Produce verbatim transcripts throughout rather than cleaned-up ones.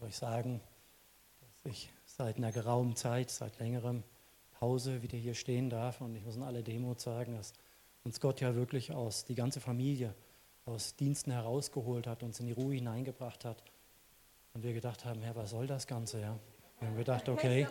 soll ich sagen, dass ich seit einer geraumen Zeit, seit längerem Pause wieder hier stehen darf. Und ich muss in aller Demut sagen, dass uns Gott ja wirklich aus, die ganze Familie, aus Diensten herausgeholt hat, uns in die Ruhe hineingebracht hat. Und wir gedacht haben, Herr, was soll das Ganze? Ja? Wir haben gedacht, okay.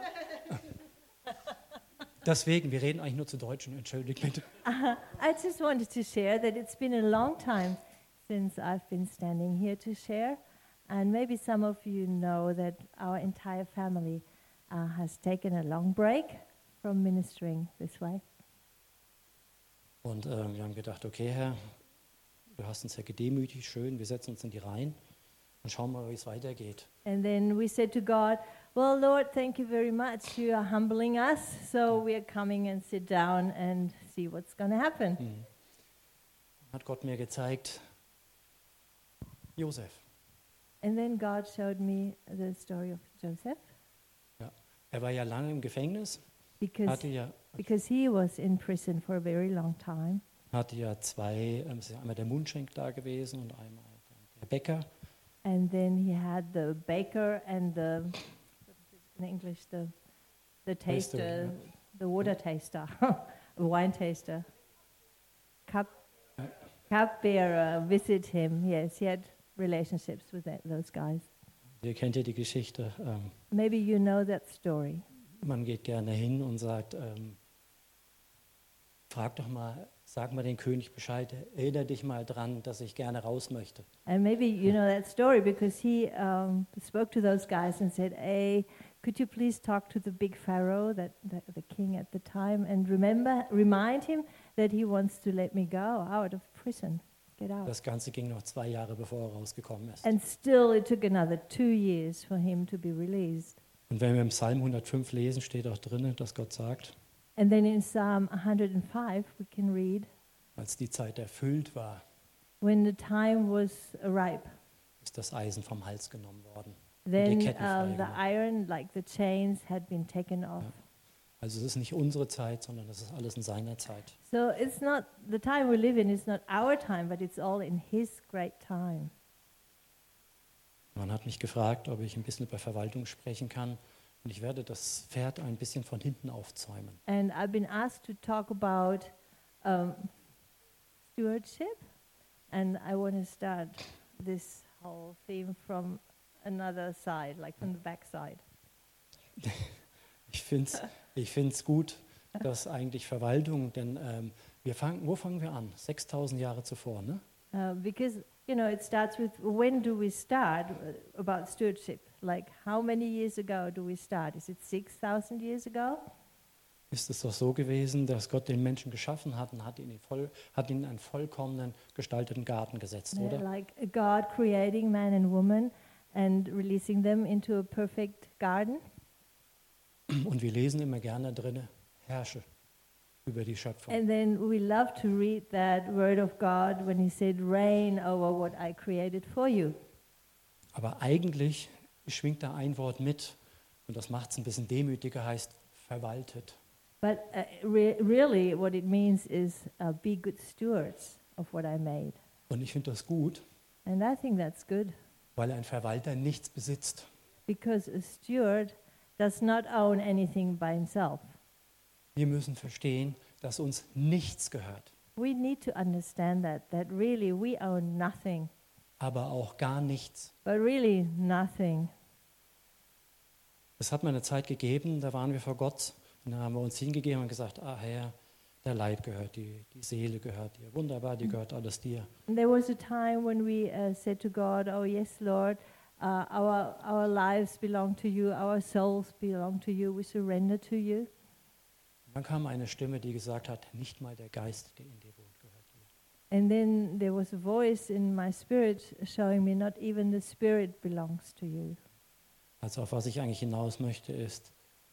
Deswegen, wir reden eigentlich nur zu Deutschen, entschuldigt bitte. Uh, I just wanted to share that it's been a long time since I've been standing here to share. And maybe some of you know that our entire family uh, has taken a long break from ministering this way. Und äh, wir haben gedacht, okay, Herr, du hast uns ja gedemütigt, schön, wir setzen uns in die Reihen und schauen mal, wie es weitergeht. And then we said to God, well, Lord, thank you very much. You are humbling us, so we are coming and sit down and see what's going to happen. Hm. Hat Gott mir gezeigt, Josef. And then God showed me the story of Joseph. Ja. Er war ja lange im Gefängnis, Because, hatte ja, because he was in prison for a very long time. hatte ja zwei, ähm, es ist einmal der Mundschenk da gewesen und einmal der Bäcker. And then he had the baker and the, in English, the the taster, Taster, yeah. the water taster, a wine taster. Cup, Ja. cupbearer visit him. Yes, he had relationships with that, those guys. Ihr kennt ja die Geschichte. Ähm, Maybe you know that story. man geht gerne hin und sagt, ähm, frag doch mal, sag mal den König Bescheid, erinnere dich mal dran, dass ich gerne raus möchte. And maybe you know that story because he um, spoke to those guys and said, hey, could you please talk to the big pharaoh, that, that the king at the time, and remember, remind him that he wants to let me go out of prison, get out. Das Ganze ging noch zwei Jahre, bevor er rausgekommen ist. And still it took another two years for him to be released. Und wenn wir im Psalm hundertfünf lesen, steht auch drin, dass Gott sagt, And then in Psalm one hundred five we can read, als die Zeit erfüllt war, when the time was ripe, ist das Eisen vom Hals genommen worden. then die Ketten uh, the freigemacht. iron, like the chains, had been taken off. Ja. Also es ist nicht unsere Zeit, sondern es ist alles in seiner Zeit. So it's not, the time we live in is not our time, but it's all in his great time. Man hat mich gefragt, ob ich ein bisschen über Verwaltung sprechen kann. Und ich werde das Pferd ein bisschen von hinten aufzäumen. And I've been asked to talk about um, stewardship, and I want to start this whole theme from another side, like from the back side. Ich finde es ich find's gut, dass eigentlich Verwaltung, denn ähm, wir fangen, wo fangen wir an? sechstausend Jahre zuvor, ne? Uh, because, you know, it starts with when do we start uh, about stewardship? Like, how many years ago do we start? Is it six thousand years ago? Ist es doch so gewesen, dass Gott den Menschen geschaffen hat und hat ihn in, voll, hat ihn in einen vollkommenen gestalteten Garten gesetzt, Yeah, oder? like a God creating man and woman and releasing them into a perfect garden. Und wir lesen immer gerne drin, herrsche über die Schöpfung. And then we love to read that word of God when he said, reign over what I created for you. Aber eigentlich schwingt da ein Wort mit, und das macht es ein bisschen demütiger, heißt verwaltet. But uh, re- really what it means is uh, be good stewards of what I made. Und ich finde das gut, And I think that's good weil ein Verwalter nichts besitzt. because a steward does not own anything by himself. Wir müssen verstehen, dass uns nichts gehört, We need to understand that, that really we own nothing, aber auch gar nichts. but really nothing. Es hat mal eine Zeit gegeben, da waren wir vor Gott und da haben wir uns hingegeben und gesagt, ah Herr, der Leib gehört dir, die Seele gehört dir, wunderbar, die gehört alles dir. And there was a time when we uh, said to God, oh yes, Lord, uh, our, our lives belong to you, our souls belong to you, we surrender to you. Und dann kam eine Stimme, die gesagt hat, nicht mal der Geist, der in dir wohnt, gehört dir. And then there was a voice in my spirit showing me not even the spirit belongs to you. Also auf was ich eigentlich hinaus möchte, ist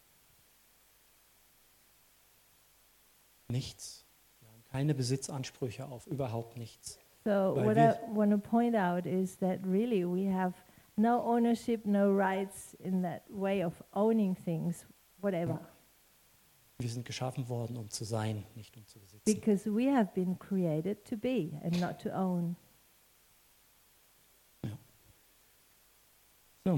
nichts. Wir haben keine Besitzansprüche auf überhaupt nichts. So Weil what wir- I want to point out is that really we have no ownership, no rights in that way of owning things, whatever. Wir sind geschaffen worden, um zu sein, nicht um zu besitzen. Because we have been created to be and not to own. So.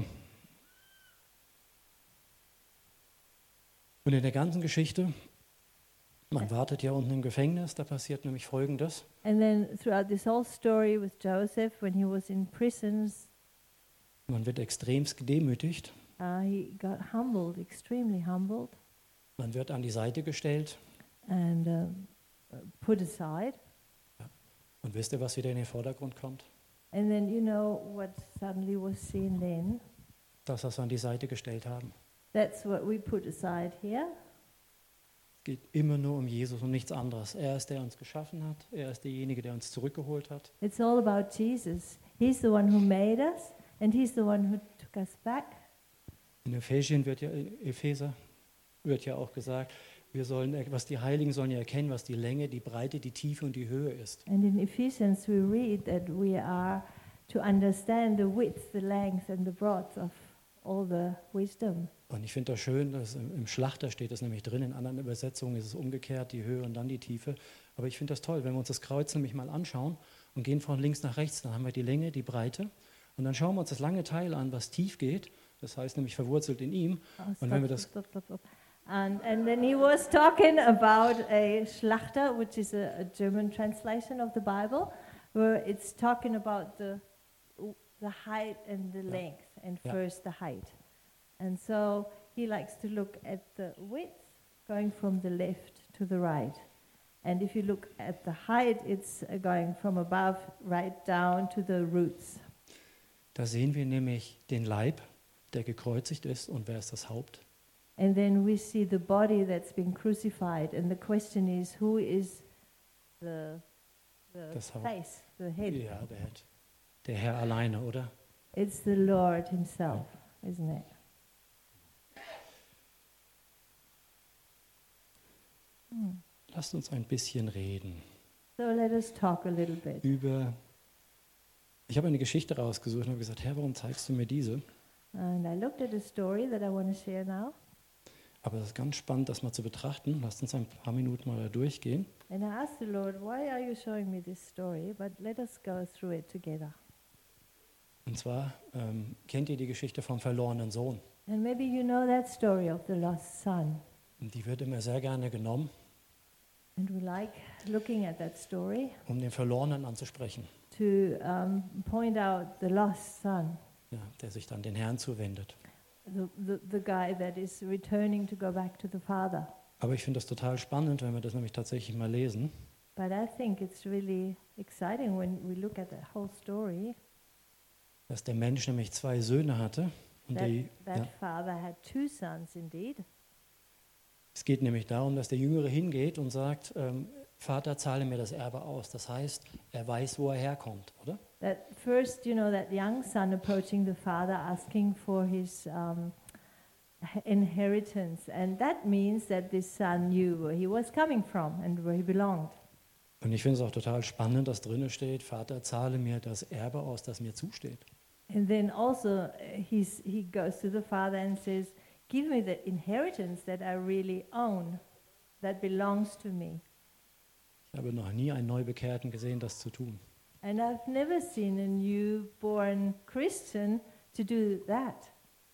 Und in der ganzen Geschichte, man wartet ja unten im Gefängnis, da passiert nämlich Folgendes. And then throughout this whole story with Joseph, when he was in prisons, Man wird extremst gedemütigt, uh, he got humbled, extremely humbled, man wird an die Seite gestellt. and um, uh, put aside. Und wisst ihr, was wieder in den Vordergrund kommt? And then you know what suddenly was seen then? Das, was wir an die Seite gestellt haben. That's what we put aside here. Es geht immer nur um Jesus und nichts anderes. Er ist der, der uns geschaffen hat. Er ist derjenige, der uns zurückgeholt hat. It's all about Jesus. He's the one who made us, and he's the one who took us back. In Ephesien wird ja, Epheser wird ja auch gesagt, wir sollen, was die Heiligen sollen ja erkennen, was die Länge, die Breite, die Tiefe und die Höhe ist. And in Ephesians we read that we are to understand the width, the length, and the breadth of all the wisdom. Und ich finde das schön, dass im im Schlachter steht das nämlich drin, in anderen Übersetzungen ist es umgekehrt, die Höhe und dann die Tiefe. Aber ich finde das toll, wenn wir uns das Kreuz nämlich mal anschauen und gehen von links nach rechts, dann haben wir die Länge, die Breite und dann schauen wir uns das lange Teil an, was tief geht, das heißt nämlich verwurzelt in ihm. Oh, Und stop, wenn wir das stop, stop, stop. And, and then he was talking about a Schlachter, which is a, a German translation of the Bible, where it's talking about the the height and the Yeah. length, and Yeah. first the height. And so he likes to look at the width going from the left to the right. And if you look at the height, it's uh, going from above right down to the roots. Da sehen wir nämlich den Leib, der gekreuzigt ist und wer ist das Haupt? And then we see the body that's been crucified, and the question is, who is the, the Das Haupt. face, the head? Ja, der, Head. Der Herr alleine, oder? It's the Lord himself, isn't it? Hmm. Lasst uns ein bisschen reden So let us talk a little bit. über. Ich habe eine Geschichte rausgesucht und habe gesagt, Herr, warum zeigst du mir diese? And I looked at a story that I want to share now. Aber das ist ganz spannend, das mal zu betrachten. Lasst uns ein paar Minuten mal da durchgehen. And I asked the Lord, why are you showing me this story? But let us go through it together. Und zwar ähm, kennt ihr die Geschichte vom verlorenen Sohn. And maybe you know that story of the lost son. Und die wird immer sehr gerne genommen, And we like looking at that story um den Verlorenen anzusprechen, to um, point out the lost son, ja, der sich dann den Herrn zuwendet. the, the, the guy that is returning to go back to the father. Aber ich finde das total spannend, wenn wir das nämlich tatsächlich mal lesen. But I think it's really exciting when we look at the whole story, Dass der Mensch nämlich zwei Söhne hatte. Und that, die, that ja, father had two sons indeed. es geht nämlich darum, dass der Jüngere hingeht und sagt, ähm, Vater, zahle mir das Erbe aus. Das heißt, er weiß, wo er herkommt, oder? That first, you know, that young son approaching the father asking for his um, h- inheritance. And that means that this son knew where he was coming from and where he belonged. Und ich finde es auch total spannend, dass drinnen steht, Vater, zahle mir das Erbe aus, das mir zusteht. And then also uh, he's, he goes to the father and says, give me the inheritance that I really own, that belongs to me. Ich habe noch nie einen Neubekehrten gesehen, das zu tun. And I've never seen a newborn Christian to do that.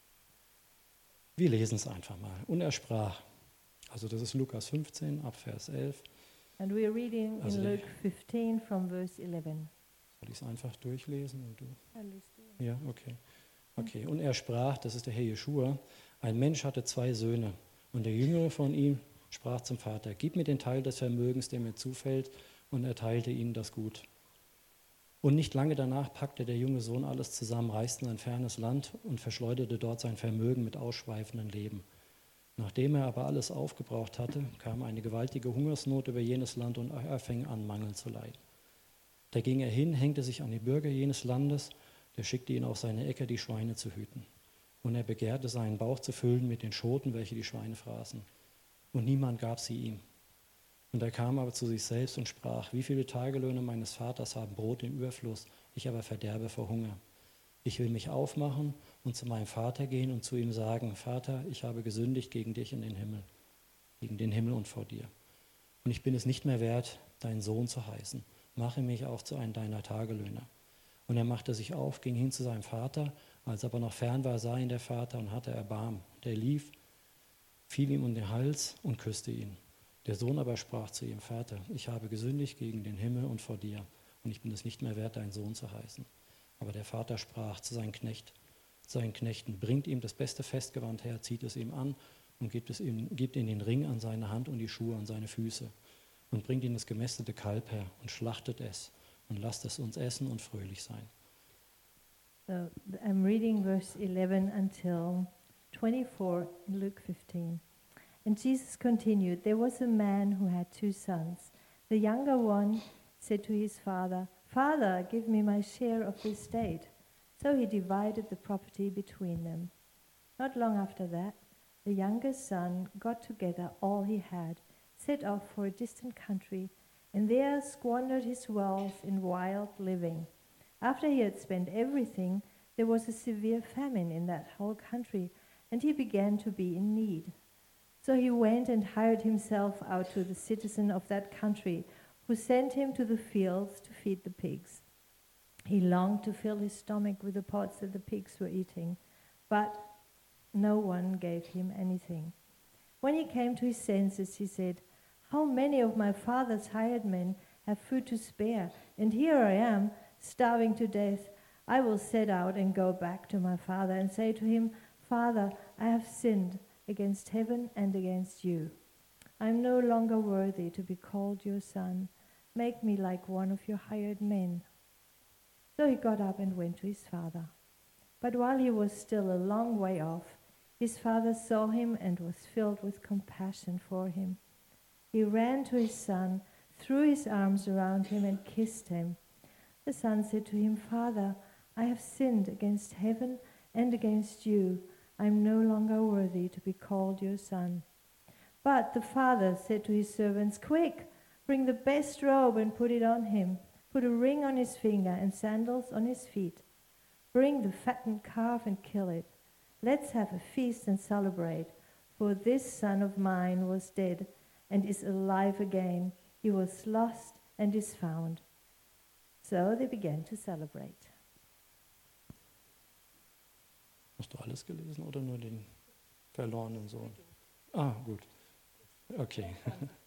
Wir lesen es einfach mal. Und er sprach, also das ist Lukas fünfzehn, ab Vers elf. And we're reading Also in die- Luke fifteen from verse eleven. Soll ich es einfach durchlesen? Und du? At least, uh, Ja, okay. Okay, und er sprach, das ist der Herr Jeschua, ein Mensch hatte zwei Söhne. Und der Jüngere von ihm sprach zum Vater, gib mir den Teil des Vermögens, der mir zufällt, und er teilte ihnen das Gut. Und nicht lange danach packte der junge Sohn alles zusammen, reiste in ein fernes Land und verschleuderte dort sein Vermögen mit ausschweifendem Leben. Nachdem er aber alles aufgebraucht hatte, kam eine gewaltige Hungersnot über jenes Land und er fing an, Mangel zu leiden. Da ging er hin, hängte sich an die Bürger jenes Landes, der schickte ihn auf seine Äcker, die Schweine zu hüten. Und er begehrte, seinen Bauch zu füllen mit den Schoten, welche die Schweine fraßen. Und niemand gab sie ihm. Und er kam aber zu sich selbst und sprach, wie viele Tagelöhne meines Vaters haben Brot im Überfluss, ich aber verderbe vor Hunger. Ich will mich aufmachen und zu meinem Vater gehen und zu ihm sagen, Vater, ich habe gesündigt gegen dich in den Himmel, gegen den Himmel und vor dir. Und ich bin es nicht mehr wert, dein Sohn zu heißen. Mache mich auch zu einem deiner Tagelöhner. Und er machte sich auf, ging hin zu seinem Vater Als er aber noch fern war, sah ihn der Vater und hatte Erbarmen. Und er lief, fiel ihm um den Hals und küsste ihn. Der Sohn aber sprach zu ihm: Vater, ich habe gesündigt gegen den Himmel und vor dir, und ich bin es nicht mehr wert, dein Sohn zu heißen. Aber der Vater sprach zu seinen Knecht, seinen Knechten: Bringt ihm das beste Festgewand her, zieht es ihm an und gibt, es ihm, gibt ihm den Ring an seine Hand und die Schuhe an seine Füße. Und bringt ihm das gemästete Kalb her und schlachtet es und lasst es uns essen und fröhlich sein. So I'm reading verse eleven until twenty-four in Luke fifteen. And Jesus continued, there was a man who had two sons. The younger one said to his father, Father, give me my share of the estate. So he divided the property between them. Not long after that, the younger son got together all he had, set off for a distant country, and there squandered his wealth in wild living. After he had spent everything, there was a severe famine in that whole country, and he began to be in need. So he went and hired himself out to the citizen of that country, who sent him to the fields to feed the pigs. He longed to fill his stomach with the pods that the pigs were eating, but no one gave him anything. When he came to his senses, he said, How many of my father's hired men have food to spare, and here I am, starving to death. I will set out and go back to my father and say to him, Father, I have sinned against heaven and against you. I am no longer worthy to be called your son. Make me like one of your hired men. So he got up and went to his father. But while he was still a long way off, his father saw him and was filled with compassion for him. He ran to his son, threw his arms around him and kissed him. The son said to him, Father, I have sinned against heaven and against you. I am no longer worthy to be called your son. But the father said to his servants, Quick, bring the best robe and put it on him. Put a ring on his finger and sandals on his feet. Bring the fattened calf and kill it. Let's have a feast and celebrate. For this son of mine was dead and is alive again. He was lost and is found. So they began to celebrate. Hast du alles gelesen oder nur den verlorenen Sohn? Ah, gut. Okay.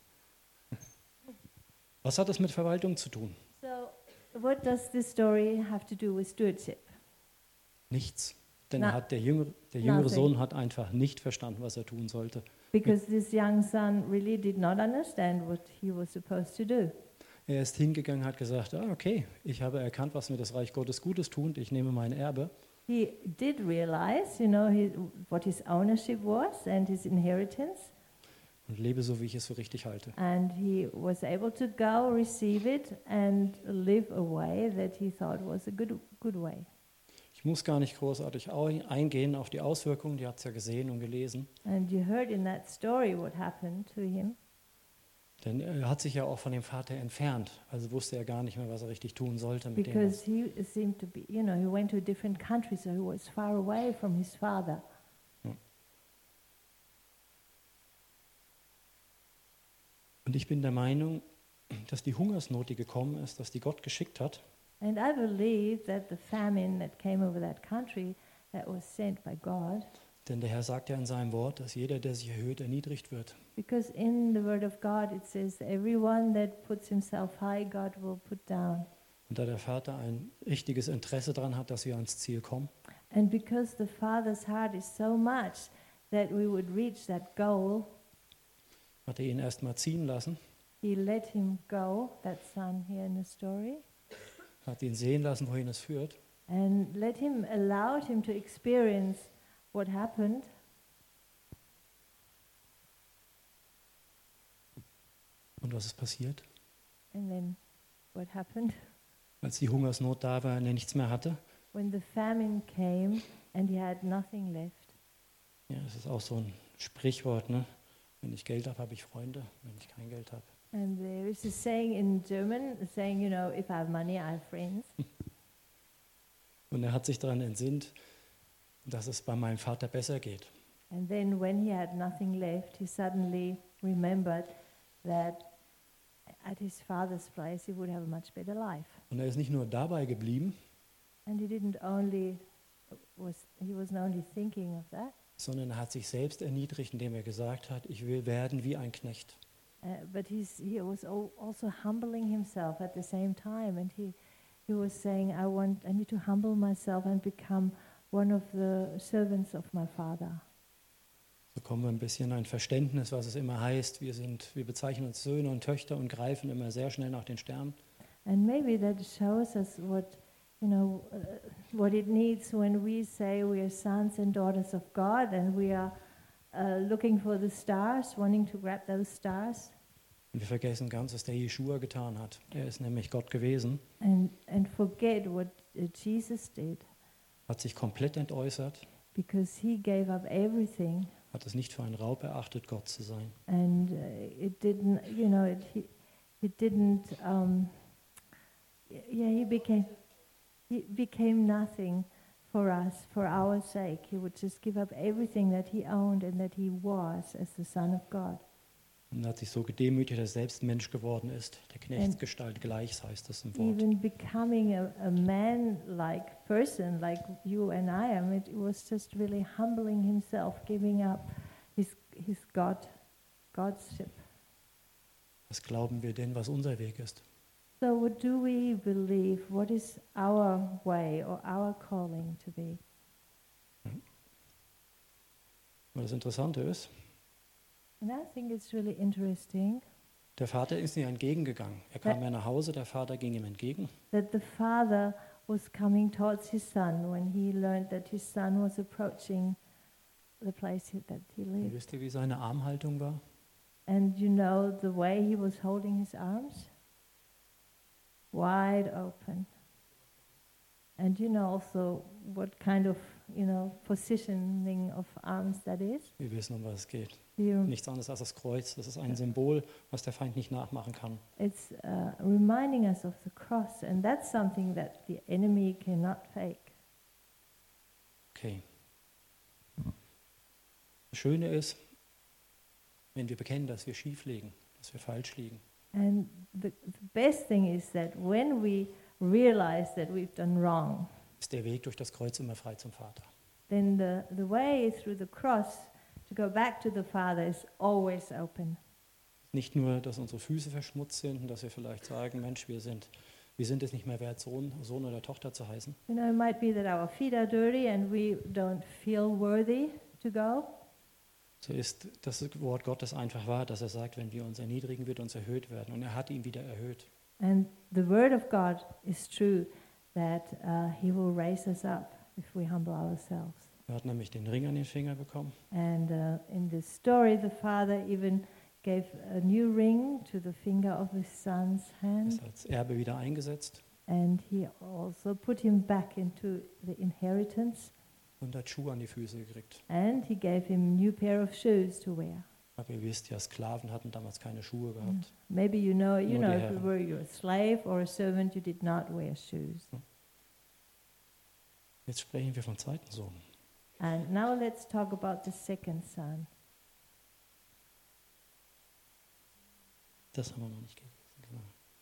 Was hat das mit Verwaltung zu tun? So, what does this story have to do with stewardship? Nichts. Denn Na- er hat der jüngere, der jüngere nothing. Sohn hat einfach nicht verstanden, was er tun sollte. Because this young son really did not understand what he was supposed to do. Er ist hingegangen, hat gesagt, ah, okay, ich habe erkannt, was mir das Reich Gottes Gutes tut, ich nehme mein Erbe. He did realize, you know, his, what his ownership was and his inheritance, Und lebe so, wie ich es für richtig halte. and he was able to go, receive it, and live a way that he thought was a good, good way. Ich muss gar nicht großartig au- eingehen auf die Auswirkungen, die hat es ja gesehen und gelesen. And you heard in that story what happened to him. Denn er hat sich ja auch von dem Vater entfernt. Also wusste er gar nicht mehr, was er richtig tun sollte mit dem. Because Was. he seemed to be, you know, he went to a different country, so he was far away from his father. Und ich bin der Meinung, dass die Hungersnot, die gekommen ist, dass die Gott geschickt hat, And I believe that the famine that came over that country, that was sent by God, denn der Herr sagt ja in seinem Wort, dass jeder, der sich erhöht, erniedrigt wird. because in the Word of God it says, everyone that puts himself high, God will put down. Und da der Vater ein richtiges Interesse daran hat, dass wir ans Ziel kommen, And because the Father's heart is so much that we would reach that goal, hat er ihn erst mal ziehen lassen, he let him go, that son here in the story, hat ihn sehen lassen, wohin es führt. and let him, allowed him to experience what happened. Und was ist passiert? And then what happened? Als die Hungersnot da war und er nichts mehr hatte. When the famine came and he had nothing left. Ja, das ist auch so ein Sprichwort, ne? Wenn ich Geld habe, habe ich Freunde. Wenn ich kein Geld habe. And there is a saying in German saying, you know, if I have money, I have friends. Und er hat sich daran entsinnt, dass es bei meinem Vater besser geht. And then when he had nothing left, he suddenly remembered that at his father's place he would have a much better life. Und er ist nicht nur dabei geblieben, And he didn't only was he wasn't only thinking of that, sondern er hat sich selbst erniedrigt, indem er gesagt hat, ich will werden wie ein Knecht. uh, but he's, he was al- also humbling himself at the same time, and he he was saying, I want, I need to humble myself and become one of the servants of my Father. So kommen wir ein bisschen ein Verständnis, was es immer heißt. Wir sind, wir bezeichnen uns Söhne und Töchter und greifen immer sehr schnell nach den Sternen. And maybe that shows us what, you know, uh, what it needs when we say we are sons and daughters of God, and we are uh, looking for the stars, wanting to grab those stars, Und wir vergessen ganz, was der Jeschua getan hat. Er ist nämlich Gott gewesen, and and forget what uh, Jesus did, hat sich komplett entäußert, because he gave up everything, hat es nicht für einen Raub erachtet, Gott zu sein. and uh, it didn't, you know, it he, it didn't. Um, y- yeah, he became he became nothing for us, for our sake. He would just give up everything that he owned and that he was as the Son of God. Und er hat sich so gedemütigt, dass er selbst Mensch geworden ist. Der Knechtsgestalt gleich heißt das im Wort. Even becoming a, a man-like person, like you and I am, it was just really humbling himself, giving up his his God, Godship. Was glauben wir denn, was unser Weg ist? So what do we believe? What is our way or our calling to be? Und das Interessante ist, And I think it's really interesting der Vater ist ihm entgegengegangen. Er kam ja nach Hause, der Vater ging ihm entgegen. that the father was coming towards his son when he learned that his son was approaching the place he- that he Und lived. wisst ihr, wie seine Armhaltung war? And you know the way he was holding his arms? Wide open. And you know also what kind of, you know, positioning of arms that is? Wir wissen, um was es geht. You, Nichts anderes als das Kreuz. Das ist ein Symbol, was der Feind nicht nachmachen kann. it's uh, reminding us of the cross, and that's something that the enemy cannot fake. Okay. Das Schöne ist, wenn wir bekennen, dass wir schief liegen, dass wir falsch liegen, And the, the best thing is that when we realize that we've done wrong, ist der Weg durch das Kreuz immer frei zum Vater. then the, the way through the cross to go back to the Father is always open. Nicht nur, dass unsere Füße verschmutzt sind und dass wir vielleicht sagen, Mensch, wir sind, wir sind es nicht mehr wert, Sohn, Sohn oder Tochter zu heißen, You know, it might be that our feet are dirty and we don't feel worthy to go. so ist das Wort Gottes einfach wahr, dass er sagt, wenn wir uns erniedrigen, wird uns erhöht werden. Und er hat ihn wieder erhöht. And the word of God is true that uh, He will raise us up if we humble ourselves. Er hat nämlich den Ring an den Finger bekommen. And uh, in this story, the father even gave a new ring to the finger of his son's hand, Ist als Erbe wieder eingesetzt and he also put him back into the inheritance, und hat Schuhe an die Füße gekriegt. and he gave him a new pair of shoes to wear. Aber ihr wisst ja, Sklaven hatten damals keine Schuhe gehabt. Maybe you know, you Nur know, die if Herren. you were you a slave or a servant, you did not wear shoes. Jetzt sprechen wir vom zweiten Sohn. And now let's talk about the second son. Das haben wir noch nicht gelesen. Genau.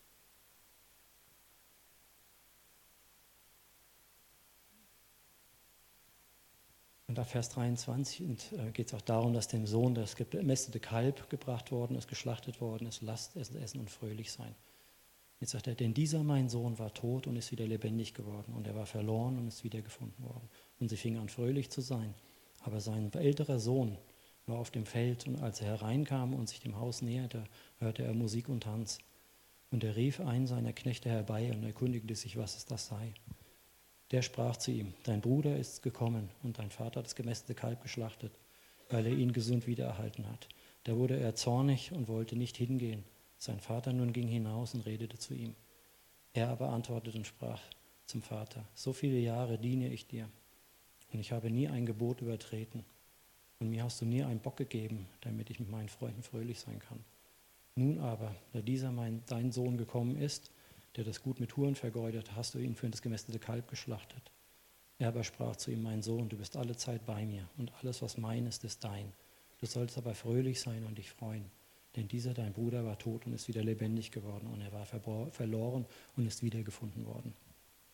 Und ab Vers dreiundzwanzig äh, geht es auch darum, dass dem Sohn das gemästete Kalb gebracht worden ist, geschlachtet worden ist, lasst essen, essen und fröhlich sein. Jetzt sagt er, denn dieser mein Sohn war tot und ist wieder lebendig geworden und er war verloren und ist wiedergefunden worden. Und sie fingen an fröhlich zu sein. Aber sein älterer Sohn war auf dem Feld und als er hereinkam und sich dem Haus näherte, hörte er Musik und Tanz. Und er rief einen seiner Knechte herbei und erkundigte sich, was es das sei. Der sprach zu ihm, dein Bruder ist gekommen und dein Vater hat das gemästete Kalb geschlachtet, weil er ihn gesund wiedererhalten hat. Da wurde er zornig und wollte nicht hingehen. Sein Vater nun ging hinaus und redete zu ihm. Er aber antwortete und sprach zum Vater, so viele Jahre diene ich dir und ich habe nie ein Gebot übertreten. Und mir hast du nie einen Bock gegeben, damit ich mit meinen Freunden fröhlich sein kann. Nun aber, da dieser mein, dein Sohn gekommen ist, der das Gut mit Huren vergeudet, hast du ihn für das gemästete Kalb geschlachtet. Er aber sprach zu ihm, mein Sohn, du bist alle Zeit bei mir und alles, was mein ist, ist dein. Du sollst aber fröhlich sein und dich freuen, denn dieser dein Bruder war tot und ist wieder lebendig geworden und er war verbor- verloren und ist wiedergefunden worden.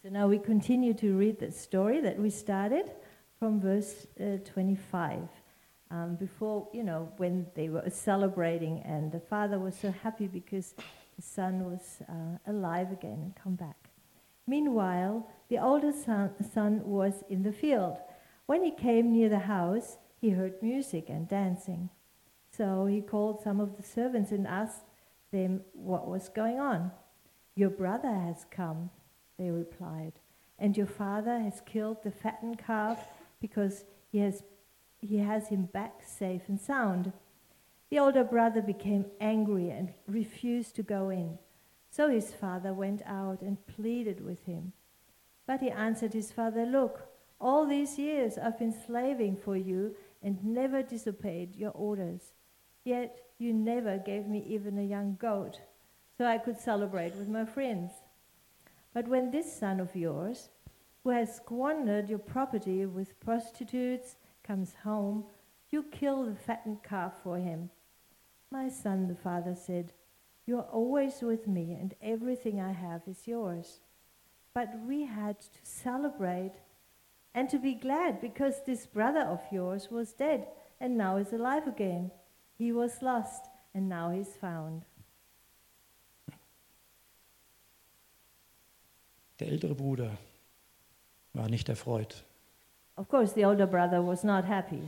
So now we continue to read the story that we started from verse uh, twenty-five. Um, before, you know, when they were celebrating, and the father was so happy because the son was uh, alive again and come back. Meanwhile, the older son, son was in the field. When he came near the house, he heard music and dancing. So he called some of the servants and asked them what was going on. "Your brother has come," they replied, "and your father has killed the fattened calf because he has he has him back safe and sound." The older brother became angry and refused to go in. So his father went out and pleaded with him. But he answered his father, "Look, all these years I've been slaving for you and never disobeyed your orders. Yet you never gave me even a young goat, so I could celebrate with my friends. But when this son of yours, who has squandered your property with prostitutes, comes home, you kill the fattened calf for him." "My son," the father said, "you are always with me, and everything I have is yours. But we had to celebrate and to be glad because this brother of yours was dead and now is alive again. He was lost and now he's found." Der ältere Bruder war nicht erfreut. Of course, the older brother was not happy.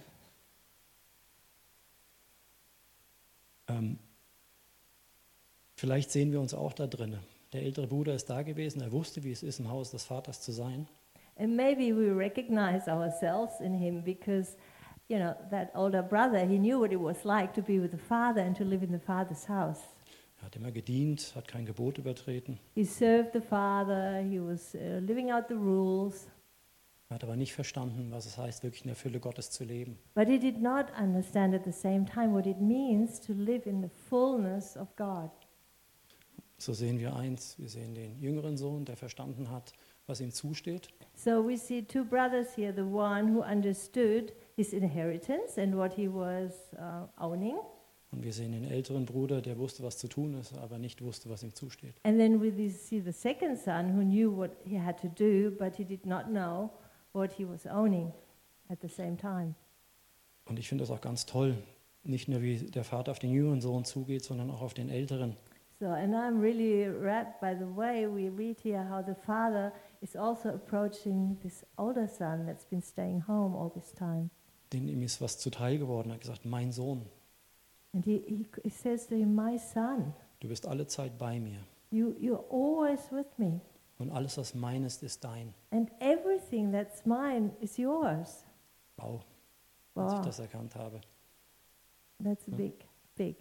Ähm, vielleicht sehen wir uns auch da drin. Der ältere Bruder ist da gewesen, er wusste, wie es ist, im Haus des Vaters zu sein. And maybe we recognize ourselves in him because, you know, that older brother, he knew what it was like to be with the father and to live in the father's house. Er hat immer gedient, hat kein Gebot übertreten. He served the father, he was uh, living out the rules. Er hat aber nicht verstanden, was es heißt, wirklich in der Fülle Gottes zu leben. But he did not understand at the same time what it means to live in the fullness of God. So sehen wir eins, wir sehen den jüngeren Sohn, der verstanden hat, was ihm zusteht. So we see two brothers here, the one who understood his inheritance and what he was uh, owning. Und wir sehen den älteren Bruder, der wusste, was zu tun ist, aber nicht wusste, was ihm zusteht. And then we see the second son who knew what he had to do, but he did not know what he was owning at the same time. Und ich finde das auch ganz toll, nicht nur wie der Vater auf den jüngeren Sohn zugeht, sondern auch auf den älteren. So, and I'm really wrapped by the way we read here how the father is also approaching this older son that's been staying home all this time. Denn ihm ist was zuteil geworden. Er hat gesagt, mein Sohn, And he, he, he says to him, "My son, du bist alle Zeit bei mir. you, you're always with me. Und alles, was mein ist, ist dein. And everything that's mine is yours." Wow, als ich Wow, das erkannt habe. that's Ja. big, big.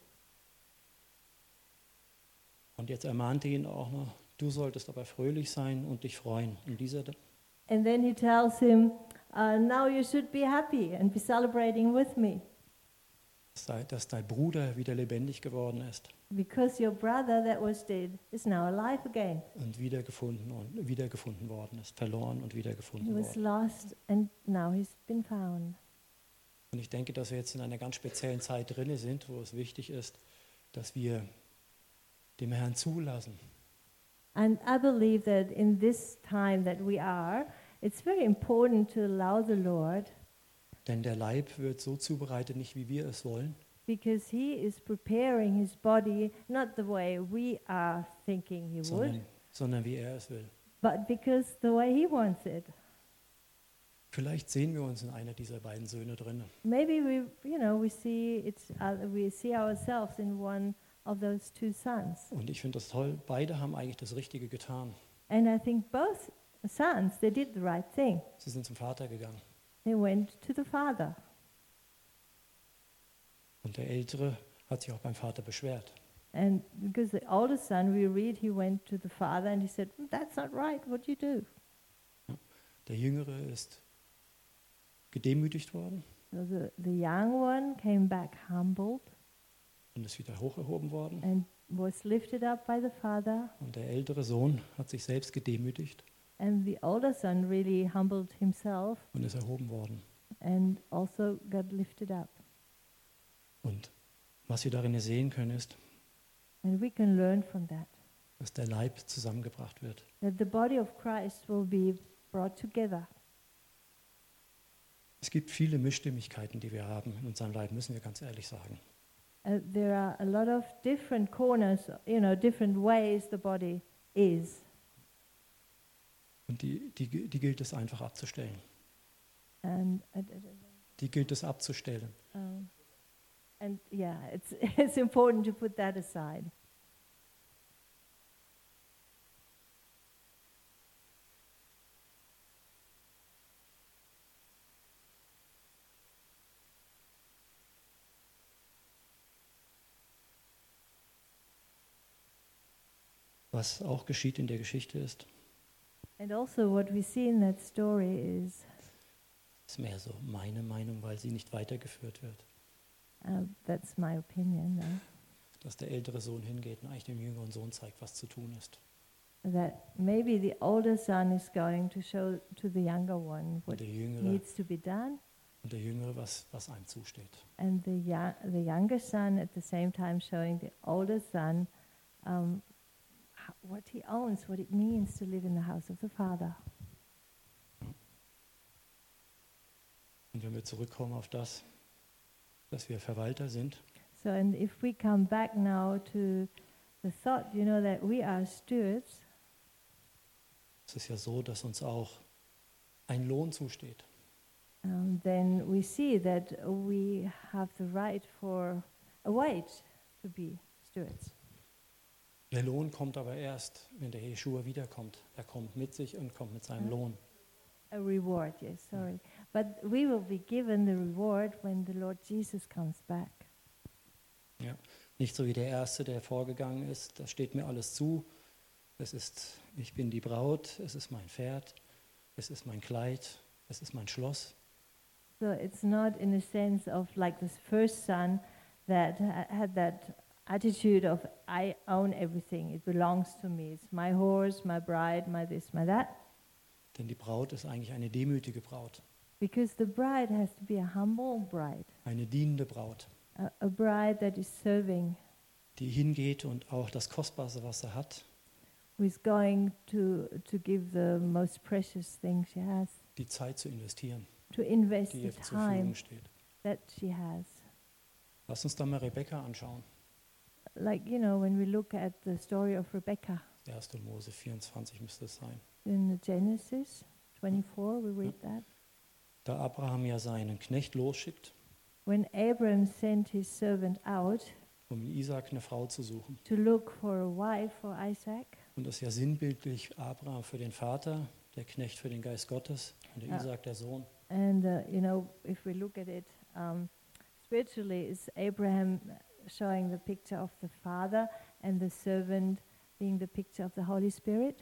Und jetzt ermahnte ihn auch noch, du solltest aber fröhlich sein und dich freuen. Und dieser, And then he tells him, uh, "Now you should be happy and be celebrating with me, dass dein Bruder wieder lebendig geworden ist because your brother that was dead is now alive again. und wiedergefunden und wiedergefunden worden ist, verloren und He wiedergefunden was worden. lost and now he's been found." Und ich denke, dass wir jetzt in einer ganz speziellen Zeit drin sind, wo es wichtig ist, dass wir dem Herrn zulassen. And I believe that in this time that we are, it's very important to allow the Lord, Denn der Leib wird so zubereitet, nicht wie wir es wollen, because he is preparing his body not the way we are thinking he would, sondern, sondern wie er es will. but because the way he wants it. Vielleicht sehen wir uns in einer dieser beiden Söhne drin. Maybe we, you know, we see it's, uh, we see ourselves in one of those two sons. Und ich finde das toll, beide haben eigentlich das Richtige getan. And I think both sons, they did the right thing. Sie sind zum Vater gegangen. They went to the father. Und der Ältere hat sich auch beim Vater beschwert. And because the older son, we read, he went to the father and he said, "Mm, that's not right, what you do." Der Jüngere ist gedemütigt worden So the, the young one came back humbled und ist wieder hocherhoben worden. and was lifted up by the father. Und der ältere Sohn hat sich selbst gedemütigt And the older son really humbled himself und ist erhoben worden. and also got lifted up. Und was wir darin sehen können, ist, And we can learn from that. dass der Leib zusammengebracht wird. that the body of Christ will be brought together. Es gibt viele Mischstimmigkeiten, die wir haben in unserem Leib, müssen wir ganz ehrlich sagen. Uh, there are a lot of different corners, you know, different ways the body is. Und die, die, die gilt es einfach abzustellen. And, uh, Die gilt es abzustellen. um, and yeah, it's, it's important to put that aside. Was auch geschieht in der Geschichte ist, And also what we see in that story is, ist mehr so meine Meinung, weil sie nicht weitergeführt wird. uh, that's my opinion, though, Dass der ältere Sohn hingeht und eigentlich dem jüngeren Sohn zeigt, was zu tun ist. that maybe the older son is going to show to the younger one Und what der Jüngere, needs to be done, und der Jüngere was, was einem zusteht. and the, young, the younger son at the same time showing the older son um, ho- what he owns, what it means to live in the house of the Father. Und wenn wir zurückkommen auf das, dass wir Verwalter sind, So, and if we come back now to the thought, you know, that we are stewards, ist es ja so, dass uns auch ein Lohn zusteht. um, then we see that we have the right for a wage to be stewards. Der Lohn kommt aber erst, wenn der Jeschua wiederkommt. Er kommt mit sich und kommt mit seinem Ja. Lohn. A reward, yes, sorry. But we will be given the reward when the Lord Jesus comes back. Nicht so wie der Erste, der vorgegangen ist, das steht mir alles zu. Es ist, ich bin die Braut, es ist mein Pferd, es ist mein Kleid, es ist mein Schloss. So it's not in a sense of like this first son that ha- had that attitude of I own everything, it belongs to me, it's my horse, my bride, my this, my that. Denn die Braut ist eigentlich eine demütige Braut, Because the bride has to be a humble bride, eine dienende Braut, a, a bride that is serving, die hingeht und auch das Kostbarste, was er hat, who is going to, to give the most precious thing she has, die Zeit zu investieren, to invest die the ihr zur Verfügung time steht. that she has. Lass uns da mal Rebekka anschauen. Like, you know, when we look at the story of Rebecca erster Mose vierundzwanzig müsste es sein. in the Genesis twenty-four, we read that. Da Abraham ja seinen Knecht losschickt, When Abram sent his servant out um Isaak eine Frau zu suchen. to look for a wife for Isaac, Und das ist ja sinnbildlich Abraham für den Vater, der Knecht für den Geist Gottes und der Ja. Isaak der Sohn. and uh, you know, if we look at it um, spiritually, is Abraham showing the picture of the Father and the servant being the picture of the Holy Spirit?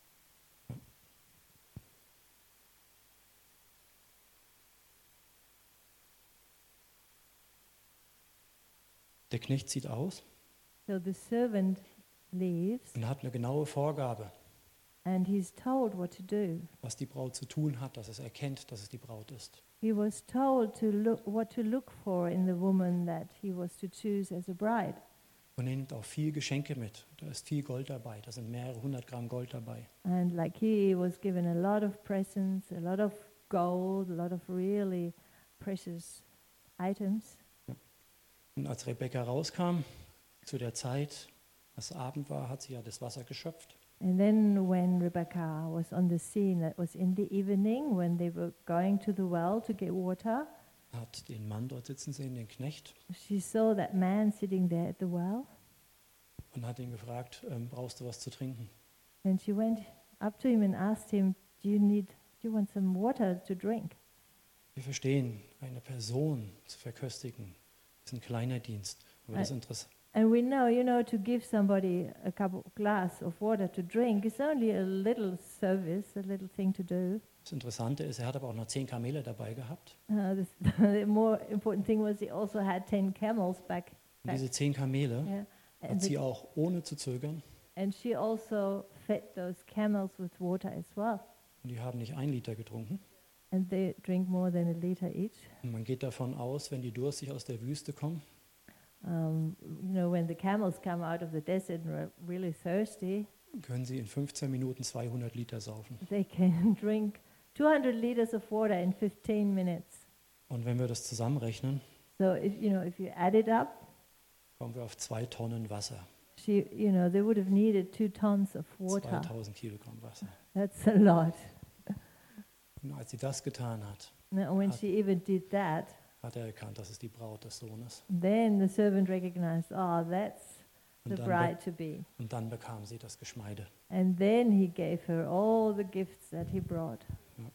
Der Knecht zieht aus So the servant leaves und hat eine genaue Vorgabe, and he's told what to do. was die Braut zu tun hat, dass es erkennt, dass es die Braut ist. He was told to look what to look for in the woman that he was to choose as a bride. Und er nimmt auch viel Geschenke mit. Da ist viel Gold dabei, da sind mehrere hundert Gramm Gold dabei. And like he was given a lot of presents, a lot of gold, a lot of really precious items. Und als Rebekka rauskam, zu der Zeit, als Abend war, hat sie ja das Wasser geschöpft. And then when Rebecca was on the scene, that was in the evening when they were going to the well to get water, Hat den Mann dort sitzen sehen, den Knecht, she saw that man sitting there at the well, und hat ihn gefragt, ähm, brauchst du was zu trinken? and she went up to him and asked him, "Do you need, do you want some water to drink?" Wir verstehen, eine Person zu verköstigen, ist ein kleiner Dienst. Aber das, Äh. Interess And we know, you know, to give somebody a cup of glass of water to drink is only a little service, a little thing to do. das Interessante ist, er hat aber auch noch zehn Kamele dabei gehabt. Uh, this, the more important thing was he also had ten camels back. Und diese zehn Kamele Yeah. hat And, sie the, auch ohne zu zögern, and she also fed those camels with water as well. und die haben nicht ein Liter getrunken. And they drink more than a liter each. Und man geht davon aus, wenn die durstig aus der Wüste kommen, Um, you know, when the camels come out of the desert and are really thirsty, können sie in fünfzehn Minuten zweihundert Liter saufen. They can drink two hundred liters of water in fifteen minutes. Und wenn wir das zusammenrechnen, So if you know, if you add it up, kommen wir auf zwei Tonnen Wasser. she, you know, they would have needed two tons of water. zweitausend Kilogramm Wasser. That's a lot. Und als sie das getan hat, Now, when Hat- she even did that, hat er erkannt, das ist die Braut des Sohnes. then the servant recognized, oh, that's the Und dann, bride be to be. und dann bekam sie das Geschmeide. And then he gave her all the gifts that he brought.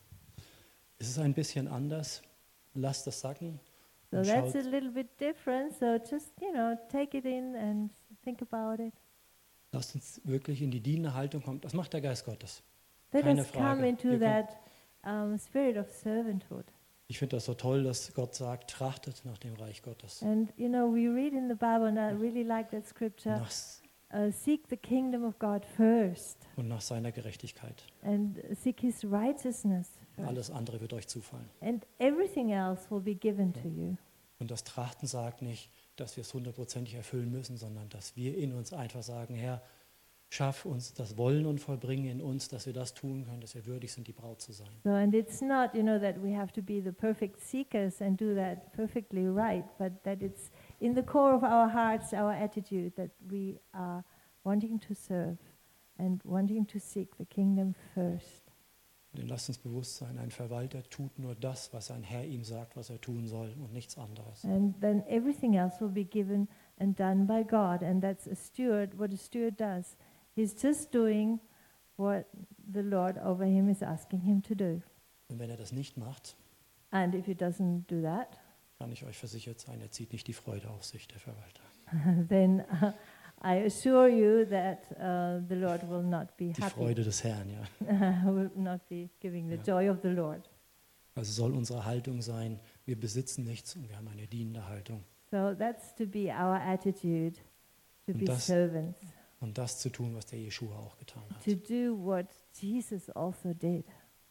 Es ist ein bisschen anders. Lasst das sacken. So Und that's a schaut, little bit different. So just, you know, take it in and think about it. lasst uns wirklich in die dienende Haltung kommen. Das macht der Geist Gottes. Let Keine us come Frage. into Wir können- that um, spirit of servanthood. Ich finde das so toll, dass Gott sagt, trachtet nach dem Reich Gottes. And, you know, we read in the Bible, and I really like that scripture, Nach, uh, seek the kingdom of God first und nach seiner Gerechtigkeit. and seek his righteousness first. Alles andere wird euch zufallen. And everything else will be given to you. Und das Trachten sagt nicht, dass wir es hundertprozentig erfüllen müssen, sondern dass wir in uns einfach sagen, Herr, schaff uns das Wollen und Vollbringen in uns, dass wir das tun können, dass wir würdig sind, die Braut zu sein. So, and it's not, you know, that we have to be the perfect seekers and do that perfectly right, but that it's in the core of our hearts, our attitude, that we are wanting to serve and wanting to seek the kingdom first. Denn lasst uns bewusst sein, ein Verwalter tut nur das, was sein Herr ihm sagt, was er tun soll und nichts anderes. And then everything else will be given and done by God, and that's a steward, what a steward does. He's just doing what the Lord over him is asking him to do. Und wenn er das nicht macht, And if he doesn't do that, kann ich euch versichert sein, er zieht nicht die Freude auf sich, der Verwalter. then uh, I assure you that uh, the Lord will not be Die happy, Freude des Herrn, ja. will not be giving the Ja. joy of the Lord. Also soll unsere Haltung sein, wir besitzen nichts und wir haben eine dienende Haltung. So that's to be our attitude, to Und be das- servants, Und das zu tun, was der Jeschua auch getan hat. to do what Jesus also did.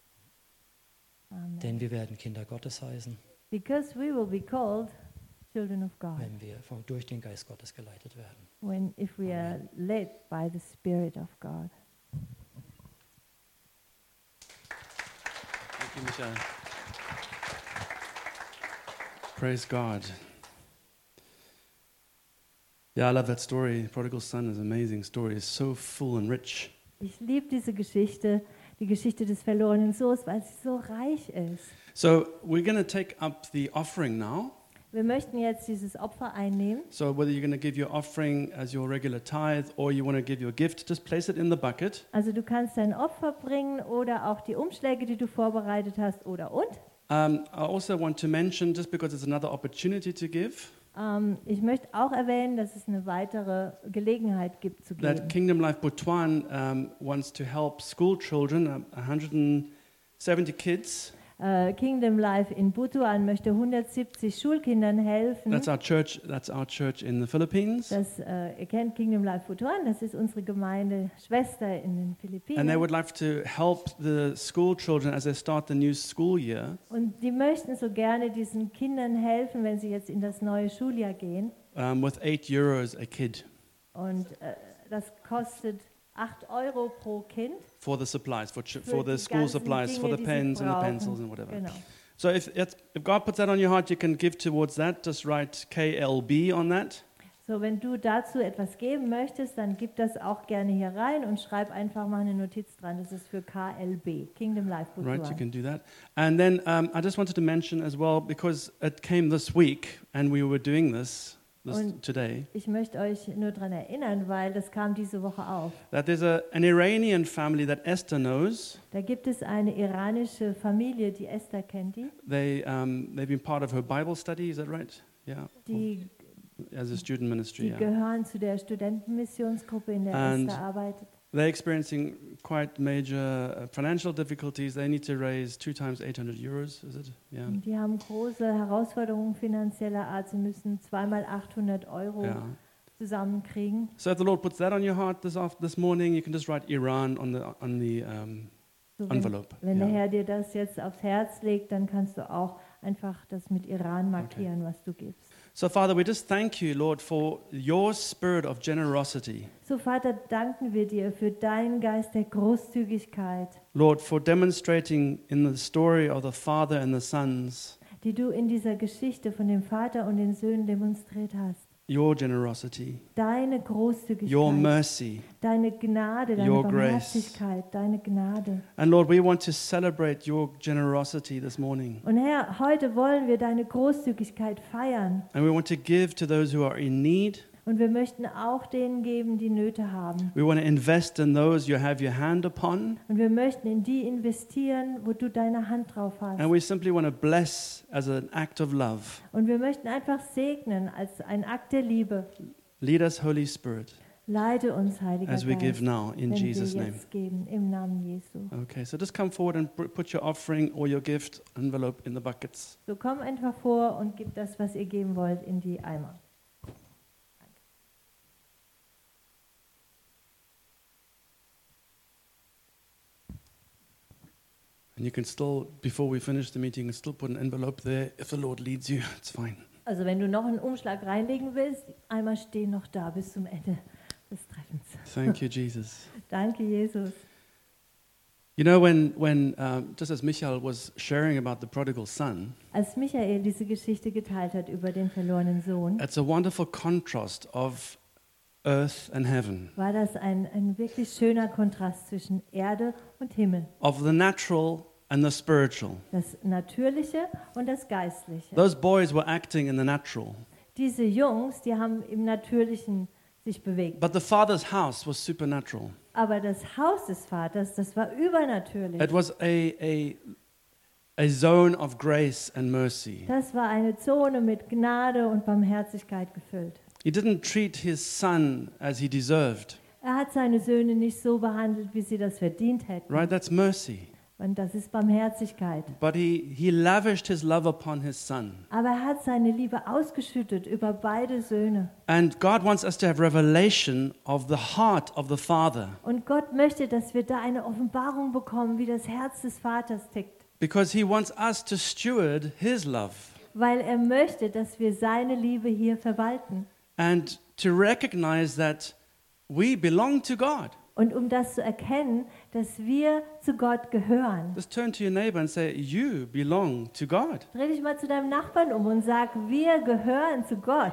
Amen. Denn wir werden Kinder Gottes heißen, Because we will be called children of God wenn wir vom, durch den Geist Gottes geleitet werden. when if we are led by the Spirit of God. Thank you, Michael. Praise God. Yeah, I love that story. Prodigal Son is an amazing story. It's so full and rich. Ich liebe diese Geschichte, die Geschichte des verlorenen Sohns, weil sie so reich ist. So we're going to take up the offering now. Wir möchten jetzt dieses Opfer einnehmen. So whether you're going to give your offering as your regular tithe or you want to give your gift, just place it in the bucket. Also du kannst dein Opfer bringen oder auch die Umschläge, die du vorbereitet hast, oder und. Um, I also want to mention, just because it's another opportunity to give, Ähm, ich möchte auch erwähnen, dass es eine weitere Gelegenheit gibt zu geben. that Kingdom Life Butuan um, wants to help school children, um, one hundred seventy kids. Äh, Kingdom Life in Butuan möchte hundertsiebzig Schulkindern helfen. That's our church. That's our church in the Philippines. Das, äh, ihr kennt Kingdom Life Butuan, das ist unsere Gemeinde Schwester in den And they Philippinen. would like to help the school children as they start the new school year Und die möchten so gerne diesen Kindern helfen, wenn sie jetzt in das neue Schuljahr gehen. um, with eight euros a kid Und äh, das kostet acht Euro pro Kind. for the supplies, for, ch- Für for die the school ganzen supplies, for Dinge, the die sie pens and the brauchen. pencils and whatever. Genau. So if, it's- if God puts that on your heart, you can give towards that. Just write K L B on that. So, wenn du dazu etwas geben möchtest, dann gib das auch gerne hier rein und schreib einfach mal eine Notiz dran. Das ist für K L B, Kingdom Life Right, you Butuan. can do that. And then um, I just wanted to mention as well, because it came this week and we were doing this, this Und- today, Ich möchte euch nur daran erinnern, weil das kam diese Woche auf. that there's a, an Iranian family that Esther knows. Da gibt es eine iranische Familie, die Esther kennt, die, They, um, they've been part of her Bible study, is that right? Yeah. die, As a student ministry, die yeah. gehören zu der Studentenmissionsgruppe, in der And- Esther arbeitet. They're experiencing quite major uh, financial difficulties. They need to raise two times eight hundred euros, is it? Yeah. Und die haben große Herausforderungen finanzieller Art. Sie müssen zweimal achthundert Euro Yeah. zusammenkriegen. So if the Lord puts that on your heart this after this morning, you can just write Iran on the on the um, So, wenn envelope. wenn der Yeah. Herr dir das jetzt aufs Herz legt, dann kannst du auch einfach das mit Iran markieren, was du gibst. So, Father, we just thank you, Lord, for your spirit of generosity. So, Vater, danken wir dir für deinen Geist der Großzügigkeit, Lord, for demonstrating in the story of the Father and the sons die du in dieser Geschichte von dem Vater und den Söhnen demonstriert hast. your generosity, Deine your Großzügigkeit, mercy. deine Gnade, deine your grace. Barmherzigkeit, deine Gnade. And Lord, we want to celebrate your generosity this morning. Und Herr, heute wollen wir deine Großzügigkeit feiern. And we want to give to those who are in need. Und wir möchten auch denen geben, die Nöte haben. We want to invest in those you have your hand upon. Und wir möchten in die investieren, wo du deine Hand drauf hast. And we simply want to bless as an act of love. Und wir möchten einfach segnen als ein Akt der Liebe. Lead us, Holy Spirit, Leite uns, Heiliger as we give Geist, now in wenn Jesus' wir name. jetzt geben, im Namen Jesu. Okay, so just come forward and put put your offering or your gift envelope in the buckets. So komm einfach vor und gib das, was ihr geben wollt, in die Eimer. And you can still, before we finish the meeting, you can still put an envelope there. If the Lord leads you, it's fine. Also wenn du noch einen Umschlag reinlegen willst, die Eimer stehen noch da bis zum Ende des Treffens. Thank you, Jesus. Danke, Jesus. You know, when, when um, just as Michael was sharing about the prodigal son, Als Michael diese Geschichte geteilt hat über den verlorenen Sohn, it's a wonderful contrast of earth and heaven, war das ein, ein wirklich schöner Kontrast zwischen Erde und Himmel. of the natural and the spiritual. Das Natürliche und das Geistliche. Those boys were acting in the natural, Diese Jungs, die haben im Natürlichen sich bewegt. but the father's house was supernatural. Aber das Haus des Vaters, das war übernatürlich. It was a, a, a zone of grace and mercy. Das war eine Zone mit Gnade und Barmherzigkeit gefüllt. He didn't treat his son as he deserved, Er hat seine Söhne nicht so behandelt, wie sie das verdient hätten. right? That's mercy. Und das ist Barmherzigkeit. But he, he lavished his love upon his son. Aber er hat seine Liebe ausgeschüttet über beide Söhne. And God wants us to have revelation of the heart of the Father, Und Gott möchte, dass wir da eine Offenbarung bekommen, wie das Herz des Vaters tickt. because he wants us to steward his love Weil er möchte, dass wir seine Liebe hier verwalten. and to recognize that we belong to God. Und um das zu erkennen, dass wir zu Gott gehören. Just turn to your neighbor and say, you belong to God. Dreh dich mal zu deinem Nachbarn um und sag, wir gehören zu Gott.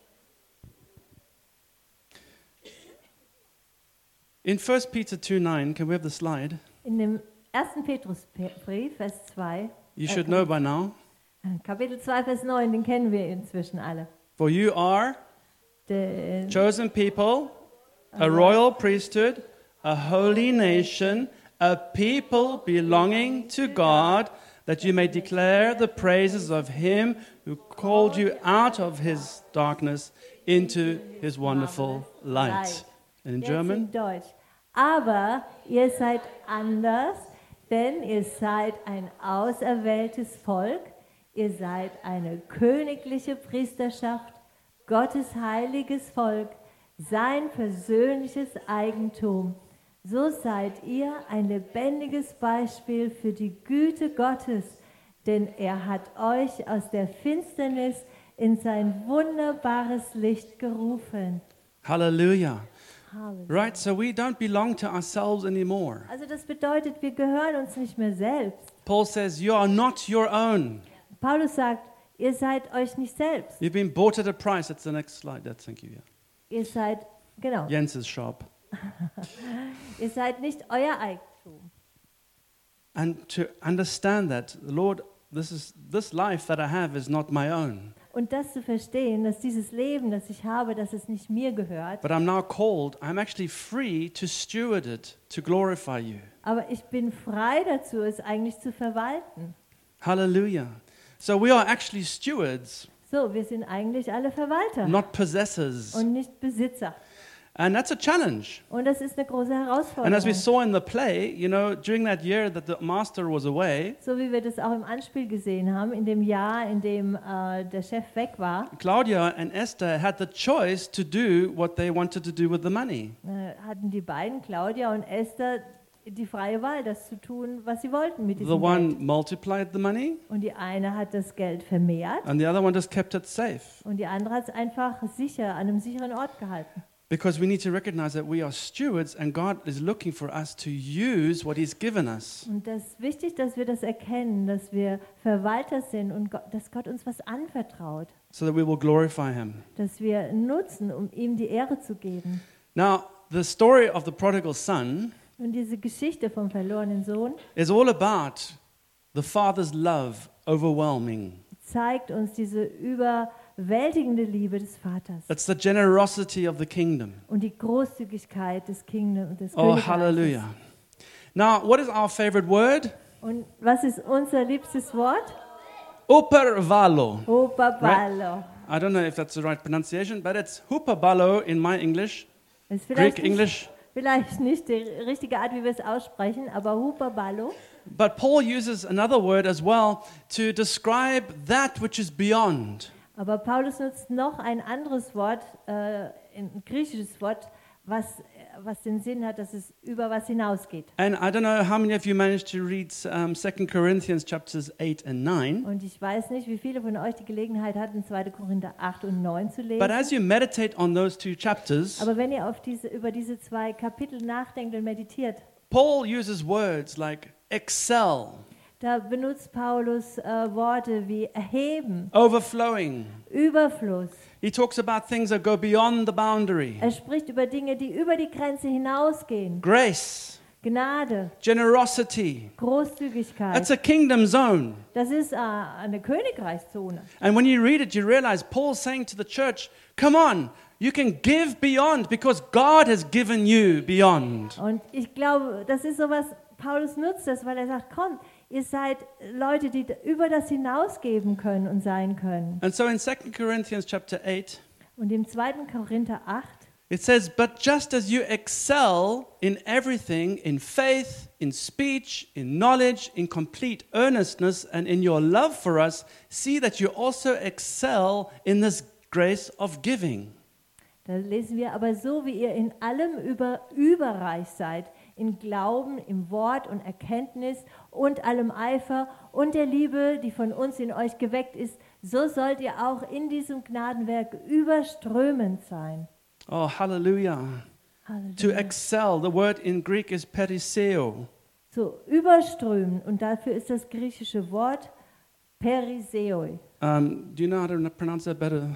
In First Peter two nine, can we have the slide? In dem ersten Petrusbrief, Vers zwei, You äh, should know by now. Kapitel zwei, Vers neun, den kennen wir inzwischen alle. For you are Der, chosen people, a royal priesthood, a holy nation, a people belonging to God, that you may declare the praises of him who called you out of his darkness into his wonderful light. And in Jetzt German, in Deutsch. Aber ihr seid anders, denn ihr seid ein auserwähltes Volk, ihr seid eine königliche Priesterschaft, Gottes heiliges Volk, sein persönliches Eigentum. So seid ihr ein lebendiges Beispiel für die Güte Gottes, denn er hat euch aus der Finsternis in sein wunderbares Licht gerufen. hallelujah. Halleluja. Right, so we don't belong to ourselves anymore. Also das bedeutet, wir gehören uns nicht mehr selbst. Paul says, you are not your own. Paulus sagt, ihr seid euch nicht selbst. You've been bought at a price. That's the next slide. That, thank you. Yeah. Ihr seid, genau, Jens is sharp. ihr seid nicht euer Eigentum. And to understand that, Lord, this is this life that I have is not my own. Und das zu verstehen, dass dieses Leben, das ich habe, dass es nicht mir gehört, But I'm now called, I'm actually free to steward it, to glorify you. aber ich bin frei dazu, es eigentlich zu verwalten. Hallelujah. So we are actually stewards, So, wir sind eigentlich alle Verwalter not possessors. und nicht Besitzer. And that's a challenge. Und das ist eine große And as we Herausforderung. saw in the play, you know, during that year that the master was away, So wie wir das auch im Anspiel gesehen haben, in dem Jahr, in dem äh, der Chef weg war, Claudia and Esther had the choice to do what they wanted to do with the money. äh, hatten die beiden, Claudia und Esther, die freie Wahl, das zu tun, was sie wollten mit The diesem one Geld. multiplied the money, Und die eine hat das Geld vermehrt and the other one just kept it safe. und die andere hat es einfach sicher, an einem sicheren Ort gehalten. Because we need to recognize that we are stewards and God is looking for us to use what He's given us. Und das ist wichtig, dass wir das erkennen, dass wir Verwalter sind und Gott, dass Gott uns was anvertraut, So that we will glorify Him. dass wir nutzen, um ihm die Ehre zu geben. Now, the story of the prodigal son Und diese Geschichte vom verlorenen Sohn is all about the father's love overwhelming. zeigt uns diese überwältigende Liebe des Vaters It's the generosity of the kingdom. und die Großzügigkeit des Kingdom des Oh, Königreiches. hallelujah. Now, what is our favorite word? Und was ist unser liebstes Wort? Upervalo. Hopapalo. I don't know if that's the right pronunciation, but it's hupabalo in my English, Ist vielleicht Greek nicht, English. vielleicht nicht die richtige Art, wie wir es aussprechen, aber Hupabalo. But Paul uses another word as well to describe that which is beyond. Aber Paulus nutzt noch ein anderes Wort, äh, ein griechisches Wort, was, was den Sinn hat, dass es über was hinausgeht. And I don't know how many of you managed to read um, Second Corinthians chapters eight and nine. Und ich weiß nicht, wie viele von euch die Gelegenheit hatten, zweiter Korinther acht und neun zu lesen. But as you meditate on those two chapters, Aber wenn ihr auf diese, über diese zwei Kapitel nachdenkt und meditiert, Paul uses words like excel, da benutzt Paulus äh, Worte wie erheben, overflowing. Überfluss. He talks about things that go beyond the boundary. Er spricht über Dinge, die über die Grenze hinausgehen. Grace, Gnade, generosity. Großzügigkeit. That's a kingdom zone. Das ist äh, eine Königreichszone. And when you read it, you realize Paul's saying to the church, come on, you can give beyond because God has given you beyond. Und ich glaube, das ist so was, Paulus nutzt das, weil er sagt, komm, ihr seid Leute, die über das hinausgeben können und sein können. And so in Second Corinthians chapter eight, Und im zweiten Korinther acht, it says, but just as you excel in everything, in faith, in speech, in knowledge, in complete earnestness, and in your love for us, see that you also excel in this grace of giving. da lesen wir, aber so wie ihr in allem über, überreich seid, in Glauben, im Wort und Erkenntnis und allem Eifer und der Liebe, die von uns in euch geweckt ist, so sollt ihr auch in diesem Gnadenwerk überströmend sein. Oh, hallelujah. Halleluja. To excel, the word in Greek is periseo. So überströmen, und dafür ist das griechische Wort periseoi. Um, do you know how to pronounce that better?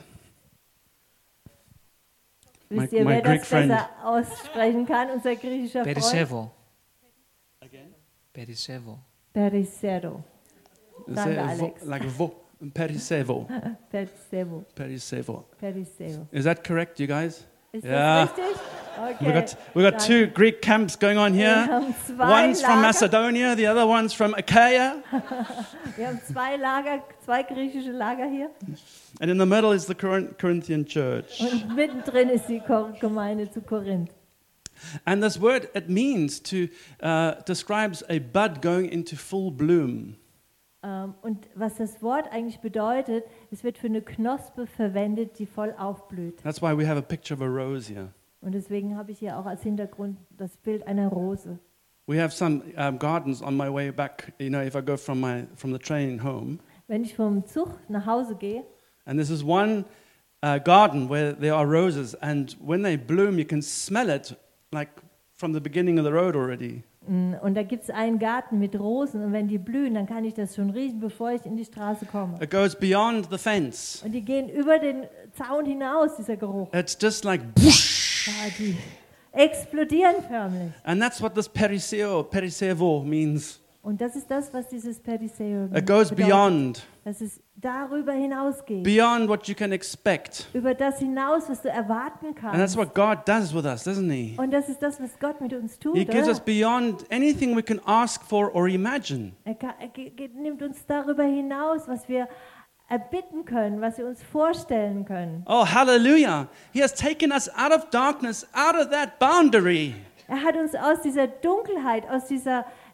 Wisst My- ihr, my wer Greek das friend. besser aussprechen kann? Unser griechischer Freund? Περισεύω. Περισσεύω. Perisero. Is Danke, it vo- Alex. like vo, perisevo, Perisevo. perisevo. Periseo. Is that correct, you guys? Ist Ja. das richtig? Okay. We got we got two Greek camps going on Wir here. haben zwei One's from Lager. Macedonia, the other one's from Achaia, Wir haben zwei Lager, zwei griechische Lager hier. and in the middle is the Corin- Corinthian church. Und mittendrin ist die Kor- Gemeinde zu Korinth. And this word, it means to uh, describes a bud going into full bloom. Ähm, Und was das Wort eigentlich bedeutet, es wird für eine Knospe verwendet, die voll aufblüht. That's why we have a picture of a rose here. Und deswegen habe ich hier auch als Hintergrund das Bild einer Rose. We have some um, gardens on my way back. You know, if I go from my from the train home, Wenn ich vom Zug nach Hause gehe, and this is one uh, garden where there are roses, and when they bloom, you can smell it like from the beginning of the road already. mm, und da gibt es einen Garten mit Rosen, und wenn die blühen, dann kann ich das schon riechen, bevor ich in die Straße komme. It goes beyond the fence. Und die gehen über den Zaun hinaus, dieser Geruch. It's just like whoosh. Ja, die explodieren förmlich. And that's what this periseo, perisevo means. Und das ist das, was dieses Periseo It goes bedeutet, beyond, dass es darüber hinausgeht. beyond what you can expect. Über das hinaus, was du erwarten And kannst. that's what God does with us, doesn't He? Und das ist das, was Gott mit uns tut. He gives Oder? us beyond anything we can ask for or imagine. Er, kann, er ge- ge- nimmt uns darüber hinaus, was wir erbitten können, was wir uns vorstellen können. Oh, hallelujah. He has taken us out of darkness, out of that boundary. Er hat uns aus dieser Dunkelheit, aus dieser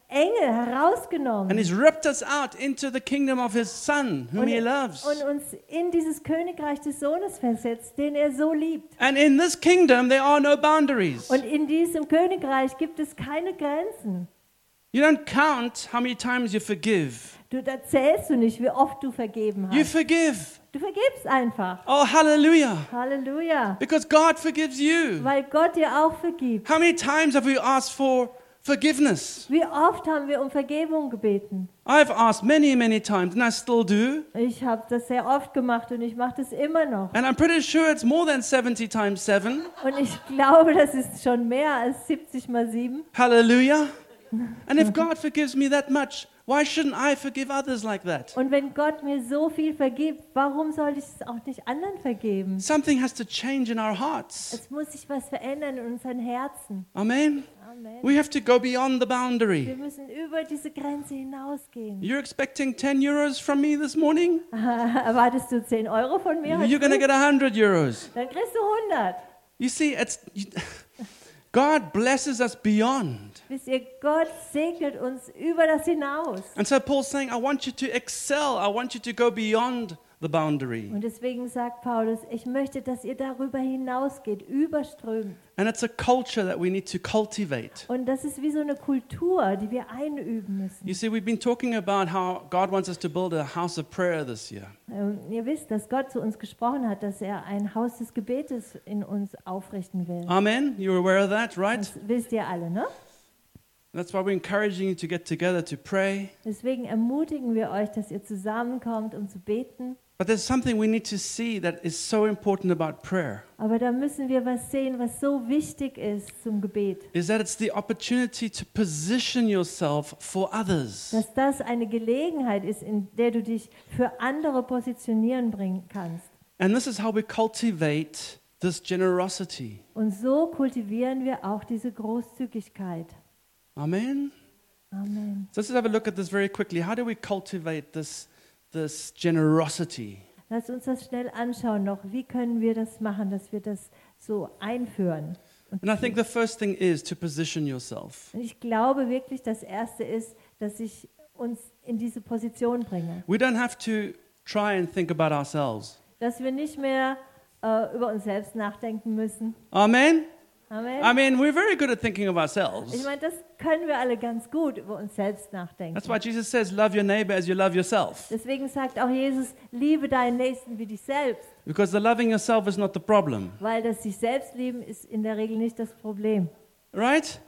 Enge herausgenommen. And he's ripped us out into the kingdom of his son, whom und, he loves. und uns in dieses Königreich des Sohnes versetzt, den er so liebt. And in this kingdom, there are no boundaries. Und in diesem Königreich gibt es keine Grenzen. You don't count how many times you forgive. Du, da zählst du nicht, wie oft du vergeben You hast. forgive. Du vergibst einfach. Oh, hallelujah. Halleluja. Because God forgives you. Weil Gott dir auch vergibt. How many times have we asked for forgiveness? Wie oft haben wir um Vergebung gebeten? I've asked many, many times, and I still do. Ich habe das sehr oft gemacht und ich mache das immer noch. And I'm pretty sure it's more than seventy times seven. Und ich glaube, das ist schon mehr als siebzig mal sieben. Hallelujah. And if God forgives me that much, why shouldn't I forgive others like that? Und wenn Gott mir so viel vergibt, warum soll ich es auch nicht anderen vergeben? Something has to change in our hearts. Es muss sich was verändern in unseren Herzen. Amen. Amen. We have to go beyond the Wir boundary. müssen über diese Grenze hinausgehen. You're expecting ten euros from me this morning? Erwartest du zehn Euro von mir? You're going to get one hundred euros. Dann kriegst du hundert. You see, it's you, God blesses us beyond. Wisst ihr, Gott segnet uns über das hinaus. And so Paul's saying, I want you to excel. I want you to go beyond the boundary. Und deswegen sagt Paulus, ich möchte, dass ihr darüber hinausgeht, überströmt. And it's a culture that we need to cultivate. Und das ist wie so eine Kultur, die wir einüben müssen. You see, we've been talking about how God wants us to build a house of prayer this year. Ähm, ihr wisst, dass Gott zu uns gesprochen hat, dass er ein Haus des Gebetes in uns aufrichten will. Amen? You're aware of that, right? Das wisst ihr alle, ne? That's why we're encouraging you to get together to pray. Deswegen ermutigen wir euch, dass ihr zusammenkommt, um zu beten. But there's something we need to see that is so important about prayer. Aber da müssen wir was sehen, was so wichtig ist zum Gebet. Is that it's the opportunity to position yourself for others. Dass das eine Gelegenheit ist, in der du dich für andere positionieren bringen kannst. And this is how we cultivate this generosity. Und so kultivieren wir auch diese Großzügigkeit. Amen? Amen. So let's just have a look at this very quickly. How do we cultivate this, this generosity? Lass uns das schnell anschauen noch. Wie können wir das machen, dass wir das so einführen? Und And I think the first thing is to position yourself. ich glaube wirklich, das Erste ist, dass ich uns in diese Position bringe. We don't have to try and think about ourselves. Dass wir nicht mehr äh, über uns selbst nachdenken müssen. Amen? Amen. I mean, we're very good at thinking of Ich ourselves. meine, das können wir alle ganz gut über uns selbst nachdenken. That's why Jesus says, love your neighbor as you love yourself. Deswegen sagt auch Jesus, liebe deinen Nächsten wie dich selbst. Because the loving yourself is not the problem. Weil das sich selbst lieben ist in der Regel nicht das Problem. Right?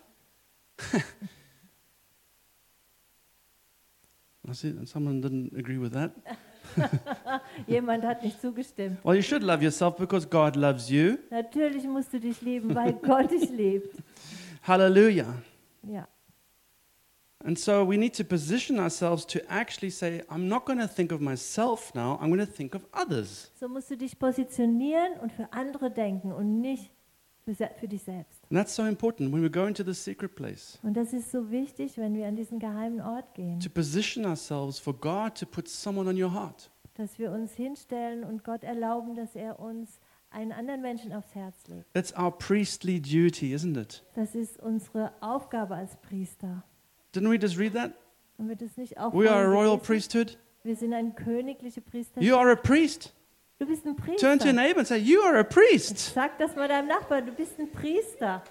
I see someone didn't agree with that. Jemand hat nicht zugestimmt. Well, you should love yourself because God loves you. Natürlich musst du dich lieben, weil Gott dich liebt. Hallelujah. Ja. And so we need to position ourselves to actually say, I'm not going to think of myself now, I'm going to think of others. So musst du dich positionieren und für andere denken und nicht für, se- für dich selbst. And that's so important when we go into the secret place. Und das ist so wichtig, wenn wir an diesen geheimen Ort gehen, To position ourselves for God to put someone on your heart. dass wir uns hinstellen und Gott erlauben, dass er uns einen anderen Menschen aufs Herz legt. It's our priestly duty, isn't it? Das ist unsere Aufgabe als Priester. Didn't we just read that? Haben wir das nicht auch We are a vorhin royal gelesen? priesthood. Wir sind ein königliche Priester. You are a priest. Du bist ein Turn to your Priester. neighbor and say, you are a priest. Sag das mal deinem Nachbarn, du bist ein Priester.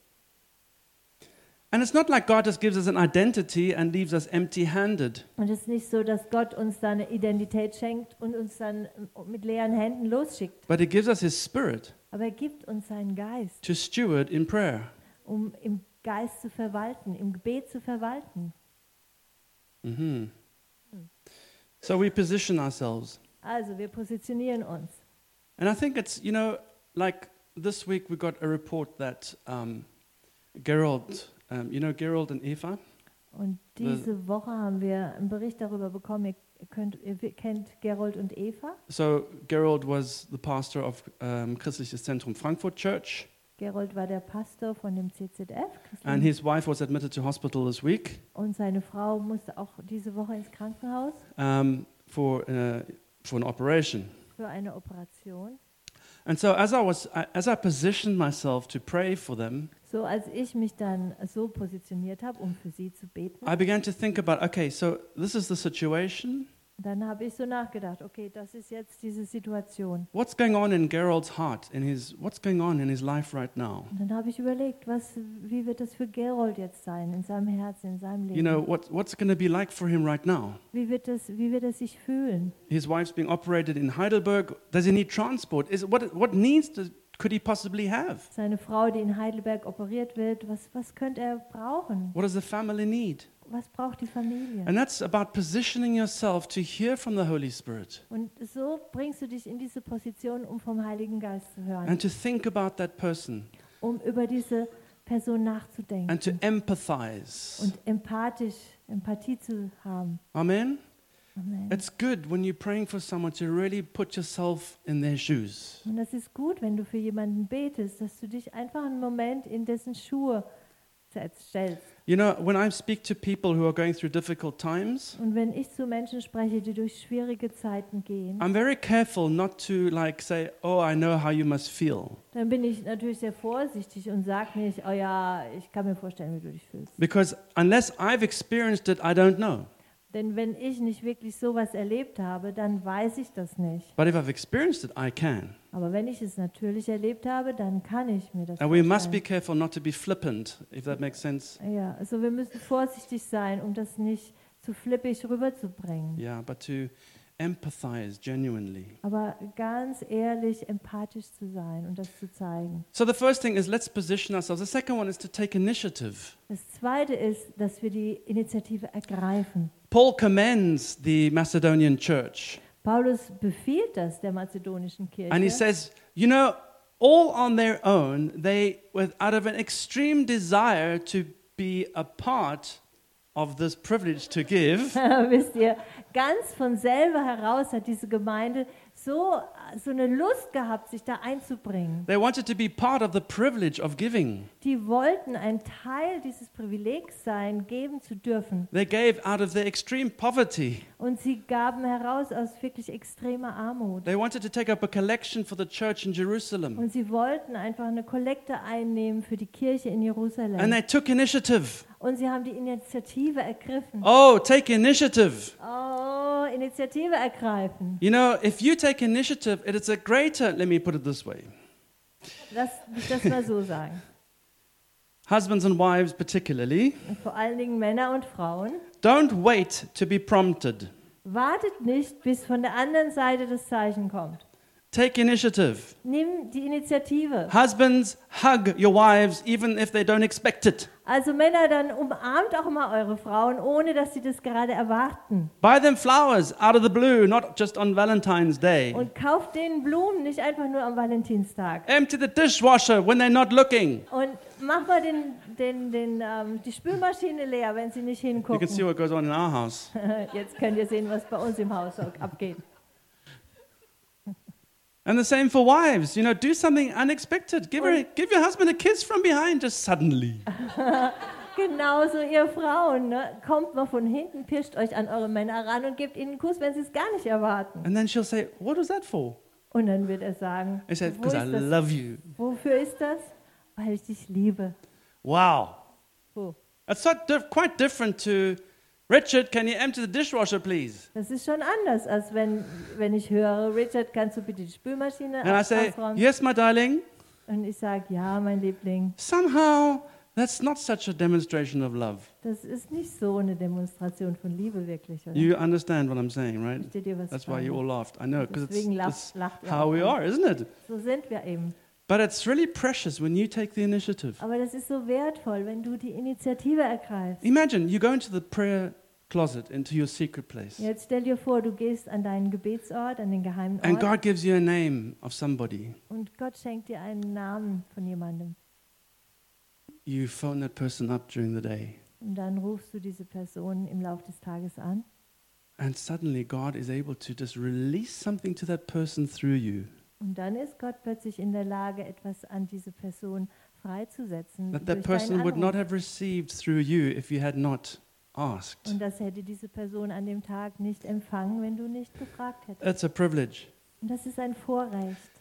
And it's not like God just gives us an identity and leaves us empty-handed. Und es ist nicht so, dass Gott uns da eine Identität schenkt und uns dann mit leeren Händen losschickt. But he gives us his spirit Aber er gibt uns seinen Geist, to steward in prayer. um im Geist zu verwalten, im Gebet zu verwalten. hmm So we position ourselves. Also wir positionieren uns. And I think it's, you know, like this week we got a report that um, Gerald, um, you know Gerald and Eva? Und diese Woche haben wir einen Bericht darüber bekommen. Ihr, könnt, ihr kennt Gerold und Eva. So Gerald was the pastor of um, Christliches Zentrum Frankfurt Church. Gerold war der Pastor von dem C Z F. And his wife was admitted to hospital this week Und seine Frau musste auch diese Woche ins Krankenhaus um, for, uh, for an operation. für eine Operation. And so as I was, as I positioned myself to pray for them, So, als ich mich dann so positioniert habe, um für sie zu beten, I began to think about, okay, so this is the situation. dann habe ich so nachgedacht, okay, das ist jetzt diese Situation. What's going on in Gerald's heart, in his, what's going on in his life right now? Und dann habe ich überlegt, was, wie wird das für Gerold jetzt sein, in seinem Herzen, in seinem Leben? You know, what, what's it going to be like for him right now? Wie wird das, wie wird er sich fühlen? His wife's being operated in Heidelberg. Does he need transport? Is, what, what needs to, could he possibly have? Seine Frau, die in Heidelberg operiert wird, was, was könnte er brauchen? What does the family need? Was braucht die Familie? And that's about positioning yourself to hear from the Holy Spirit Und so bringst du dich in diese Position, um vom Heiligen Geist zu hören, and to think about that person um über diese Person nachzudenken and to empathize. und empathisch, Empathie zu haben. Amen? Amen. It's good when you're praying for someone to really put yourself in their shoes. Und das ist gut, wenn du für jemanden betest, dass du dich einfach einen Moment in dessen Schuhe stellst. You know, when I speak to people who are going through difficult times, Und wenn ich zu Menschen spreche, die durch schwierige Zeiten gehen, I'm very careful not to like say, oh, I know how you must feel. dann bin ich natürlich sehr vorsichtig und sage nicht, oh ja, ich kann mir vorstellen, wie du dich fühlst. Because unless I've experienced it, I don't know. Denn wenn ich nicht wirklich sowas erlebt habe, dann weiß ich das nicht. But if I've experienced it, I can. Aber wenn ich es natürlich erlebt habe, dann kann ich mir das And we must be vorstellen. careful not to be flippant, if that makes sense. Ja, also wir müssen vorsichtig sein, um das nicht zu flippig rüberzubringen. Yeah, but to empathize genuinely. Aber ganz ehrlich, empathisch zu sein und das zu zeigen. So the first thing is let's position ourselves. The second one is to take initiative. Das Zweite ist, dass wir die Initiative ergreifen. Paul commends the Macedonian church. Paulus befiehlt das der mazedonischen Kirche. And he says, you know, all on their own, they, with, out of an extreme desire to be a part of this privilege to give, Wisst ihr, ganz von selber heraus hat diese Gemeinde so, so eine Lust gehabt, sich da einzubringen. they wanted to be part of the privilege of giving. Die wollten ein Teil dieses Privilegs sein, geben zu dürfen. They gave out of their extreme poverty. Und sie gaben heraus aus wirklich extremer Armut. They wanted to take up a collection for the church in Jerusalem. Und sie wollten einfach eine Kollekte einnehmen für die Kirche in And Jerusalem. they took initiative. Und sie haben die Initiative ergriffen. Oh, take initiative. Oh, Initiative ergreifen. You know, if you take initiative, it is a greater, let me put it this way. Lass mich das mal so sagen. Husbands and wives particularly, Und vor allen Dingen Männer und Frauen. don't wait to be prompted. Wartet nicht, bis von der anderen Seite das Zeichen kommt. Take initiative. Nimm die Initiative. Husbands, hug your wives even if they don't expect it. Also Männer, dann umarmt auch mal eure Frauen, ohne dass sie das gerade erwarten. Buy them flowers out of the blue, not just on Valentine's Day. Und kauft denen Blumen, nicht einfach nur am Valentinstag. Empty the dishwasher when they're not looking. Und mach mal den, den, den, ähm, die Spülmaschine leer, wenn sie nicht You can see hingucken. what goes on in our house. Jetzt könnt ihr sehen, was bei uns im Haus abgeht. And the same for wives. You know, do something unexpected. Give her, give your husband a kiss from behind, just suddenly. Genauso ihr Frauen, ne? Kommt mal von hinten, pirscht euch an eure Männer ran und gebt ihnen einen Kuss, wenn sie es gar nicht erwarten. And then she'll say, "What was that for?" Und dann wird er sagen, I said, wo "Because I ist das? love you." Wofür ist das? Weil ich dich liebe. Wow. Wo? That's so diff- quite different to, Richard, can you empty the dishwasher, please? Das ist schon anders, als wenn, wenn ich höre, Richard, kannst du bitte die Spülmaschine And I say, ausräumen? yes, my darling. Und ich sage, ja, mein Liebling. Somehow, that's not such a demonstration of love. Das ist nicht so eine Demonstration von Liebe wirklich, oder? You understand what I'm saying, right? Versteht ihr, was That's ich why you all meine? laughed. I know, because it's, Deswegen it's lacht, lacht ihr how auch. we are, isn't it? So sind wir eben. But it's really precious when you take the initiative. Aber das ist so wertvoll, wenn du die Initiative ergreifst. Imagine you go into the prayer closet, into your secret place, Jetzt stell dir vor, du gehst an deinen Gebetsort, an den geheimen and Ort God gives you a name of somebody. und Gott schenkt dir einen Namen von jemandem. You phone that person up during the day, Und dann rufst du diese Person im Laufe des Tages an and suddenly God is able to just release something to that person through you und dann ist Gott plötzlich in der Lage, etwas an diese Person freizusetzen. that that durch person deinen would not Anruf. have received through you if you had not asked. Und das hätte diese Person an dem Tag nicht empfangen, wenn du nicht gefragt hättest. That's a privilege. Und das ist ein Vorrecht.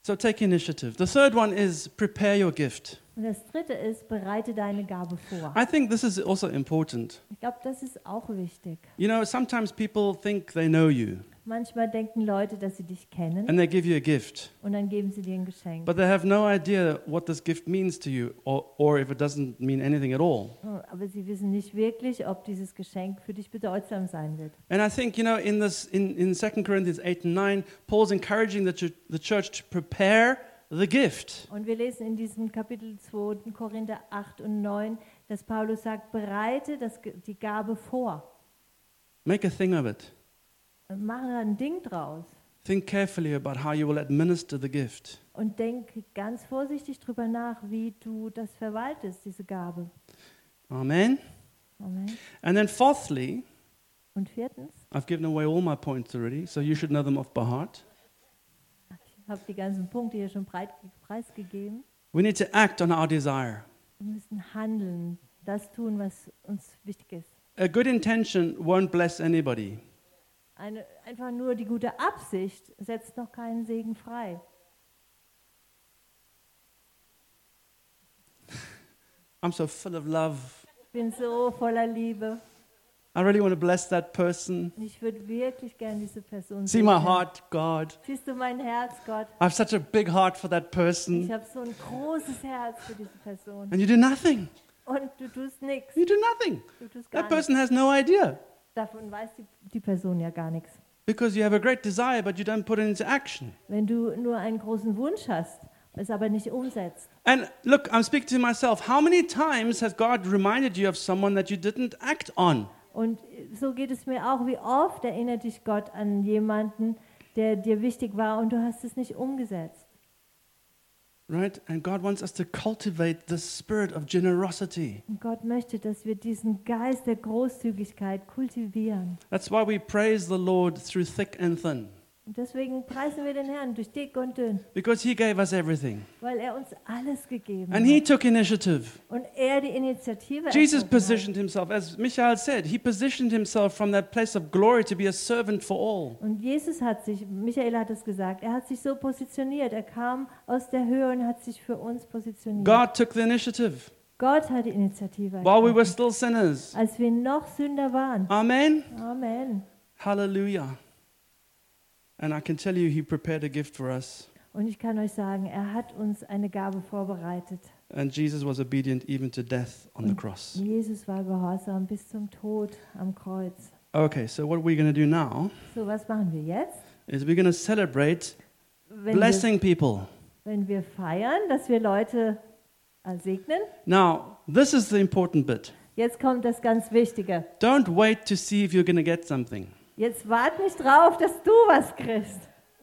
So take initiative. The third one is prepare your gift. Und das dritte ist, bereite deine Gabe vor. I think this is also important. Ich glaube, das ist auch wichtig. You know, sometimes people think they know you Manchmal denken Leute, dass sie dich kennen and they give you a gift, und dann geben sie dir ein Geschenk. but they have no idea what this gift means to you or, or if it doesn't mean anything at all. Oh, aber sie wissen nicht wirklich, ob dieses Geschenk für dich bedeutsam sein wird. And I think, you know, in this in, in Second Corinthians eight and nine, Paul's encouraging the, ch- the church to prepare the gift. Und wir lesen in diesem Kapitel zwei. Korinther acht und neun, dass Paulus sagt, bereite das, Ge- die Gabe vor. Make a thing of it. Und mache da ein Ding draus. Think carefully about how you will administer the gift. Und denk ganz vorsichtig drüber nach, wie du das verwaltest, diese Gabe. Amen. Amen. And then fourthly, Und viertens, I've given away all my points already, so you should know them off by heart. ich habe die ganzen Punkte hier schon breit preisgegeben. We need to act on our desire. Wir müssen handeln, das tun, was uns wichtig ist. A good intention won't bless anybody. Eine, einfach nur die gute Absicht setzt noch keinen Segen frei. I'm so full of love. Ich bin so voller Liebe. I really want to bless that person. Und ich würde wirklich gern diese Person See my segnen. heart, God. Siehst du mein Herz, Gott? I have such a big heart for that Ich person. habe so ein großes Herz für diese Person. And you do nothing. Und du tust nichts. You do nothing. Du tust gar That nichts. person has no idea. Davon weiß die, die Person ja gar nichts. Because you have a great desire, but you don't put it into action. Wenn du nur einen großen Wunsch hast, es aber nicht umsetzt. And look, I'm speaking to myself. How many times has God reminded you of someone that you didn't act on? Und so geht es mir auch. Wie oft erinnert dich Gott an jemanden, der dir wichtig war und du hast es nicht umgesetzt? Right? And God wants us to cultivate the spirit of generosity. Und Gott möchte, dass wir diesen Geist der Großzügigkeit kultivieren. That's why we praise the Lord through thick and thin. Und deswegen preisen wir den Herrn durch dick und dünn, Because He gave us everything. weil er uns alles gegeben And He hat. took initiative. Und er die Initiative Jesus ergriffen hat. positioned Himself, as Michael said, He positioned Himself from that place of glory to be a servant for all. Und Jesus hat sich, Michael hat es gesagt, er hat sich so positioniert. Er kam aus der Höhe und hat sich für uns positioniert. God took the initiative Gott hat die Initiative while we were ergriffen, still sinners. als wir noch Sünder waren. Amen. Amen. Hallelujah. And I can tell you, He prepared a gift for us. Und ich kann euch sagen, er hat uns eine Gabe vorbereitet. And Jesus was obedient even to death on the cross. Jesus war gehorsam bis zum Tod am Kreuz. Okay, so what we're going to do now So, was machen wir jetzt? is we're going to celebrate Wenn wir, blessing people. wenn wir feiern, dass wir Leute äh, segnen. Now, this is the important bit. Jetzt kommt das ganz Wichtige. Don't wait to see if you're going to get something. Jetzt wart nicht drauf, dass du was kriegst.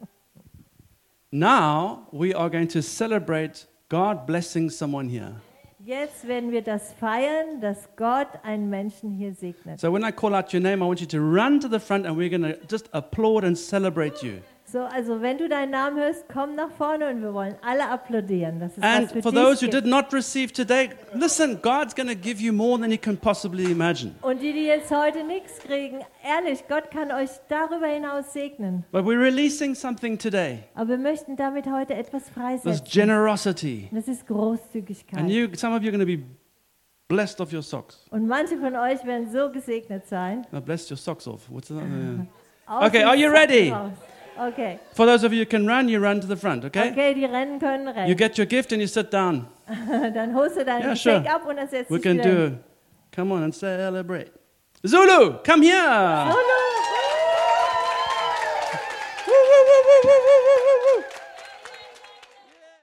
Now, we are going to celebrate God blessing someone here. Jetzt werden wir das feiern, dass Gott einen Menschen hier segnet. So when I call out your name, I want you to run to the front and we're going to just applaud and celebrate you. So, also wenn du deinen Namen hörst, komm nach vorne und wir wollen alle applaudieren. Das ist And was für for dich those who gibt. did not receive today, listen, God's going to give you more than you can possibly imagine. Und die, die jetzt heute nichts kriegen, ehrlich, Gott kann euch darüber hinaus segnen. But we're releasing something today. Aber wir möchten damit heute etwas This freisetzen. generosity. Das ist Großzügigkeit. And you, some of you are going to be blessed off your socks. Und manche von euch werden so gesegnet sein. Now, blessed your socks off. What's that? Uh, Aus Okay, den are you Socken ready? raus. Okay. For those of you who can run, you run to the front, okay? Okay, die rennen können rennen. You get your gift and you sit down. Dann holst du dein Yeah, Geschenk sure. ab und dann setzt We dich can wieder hin. do, come on and celebrate. Zulu, come here. Lulu!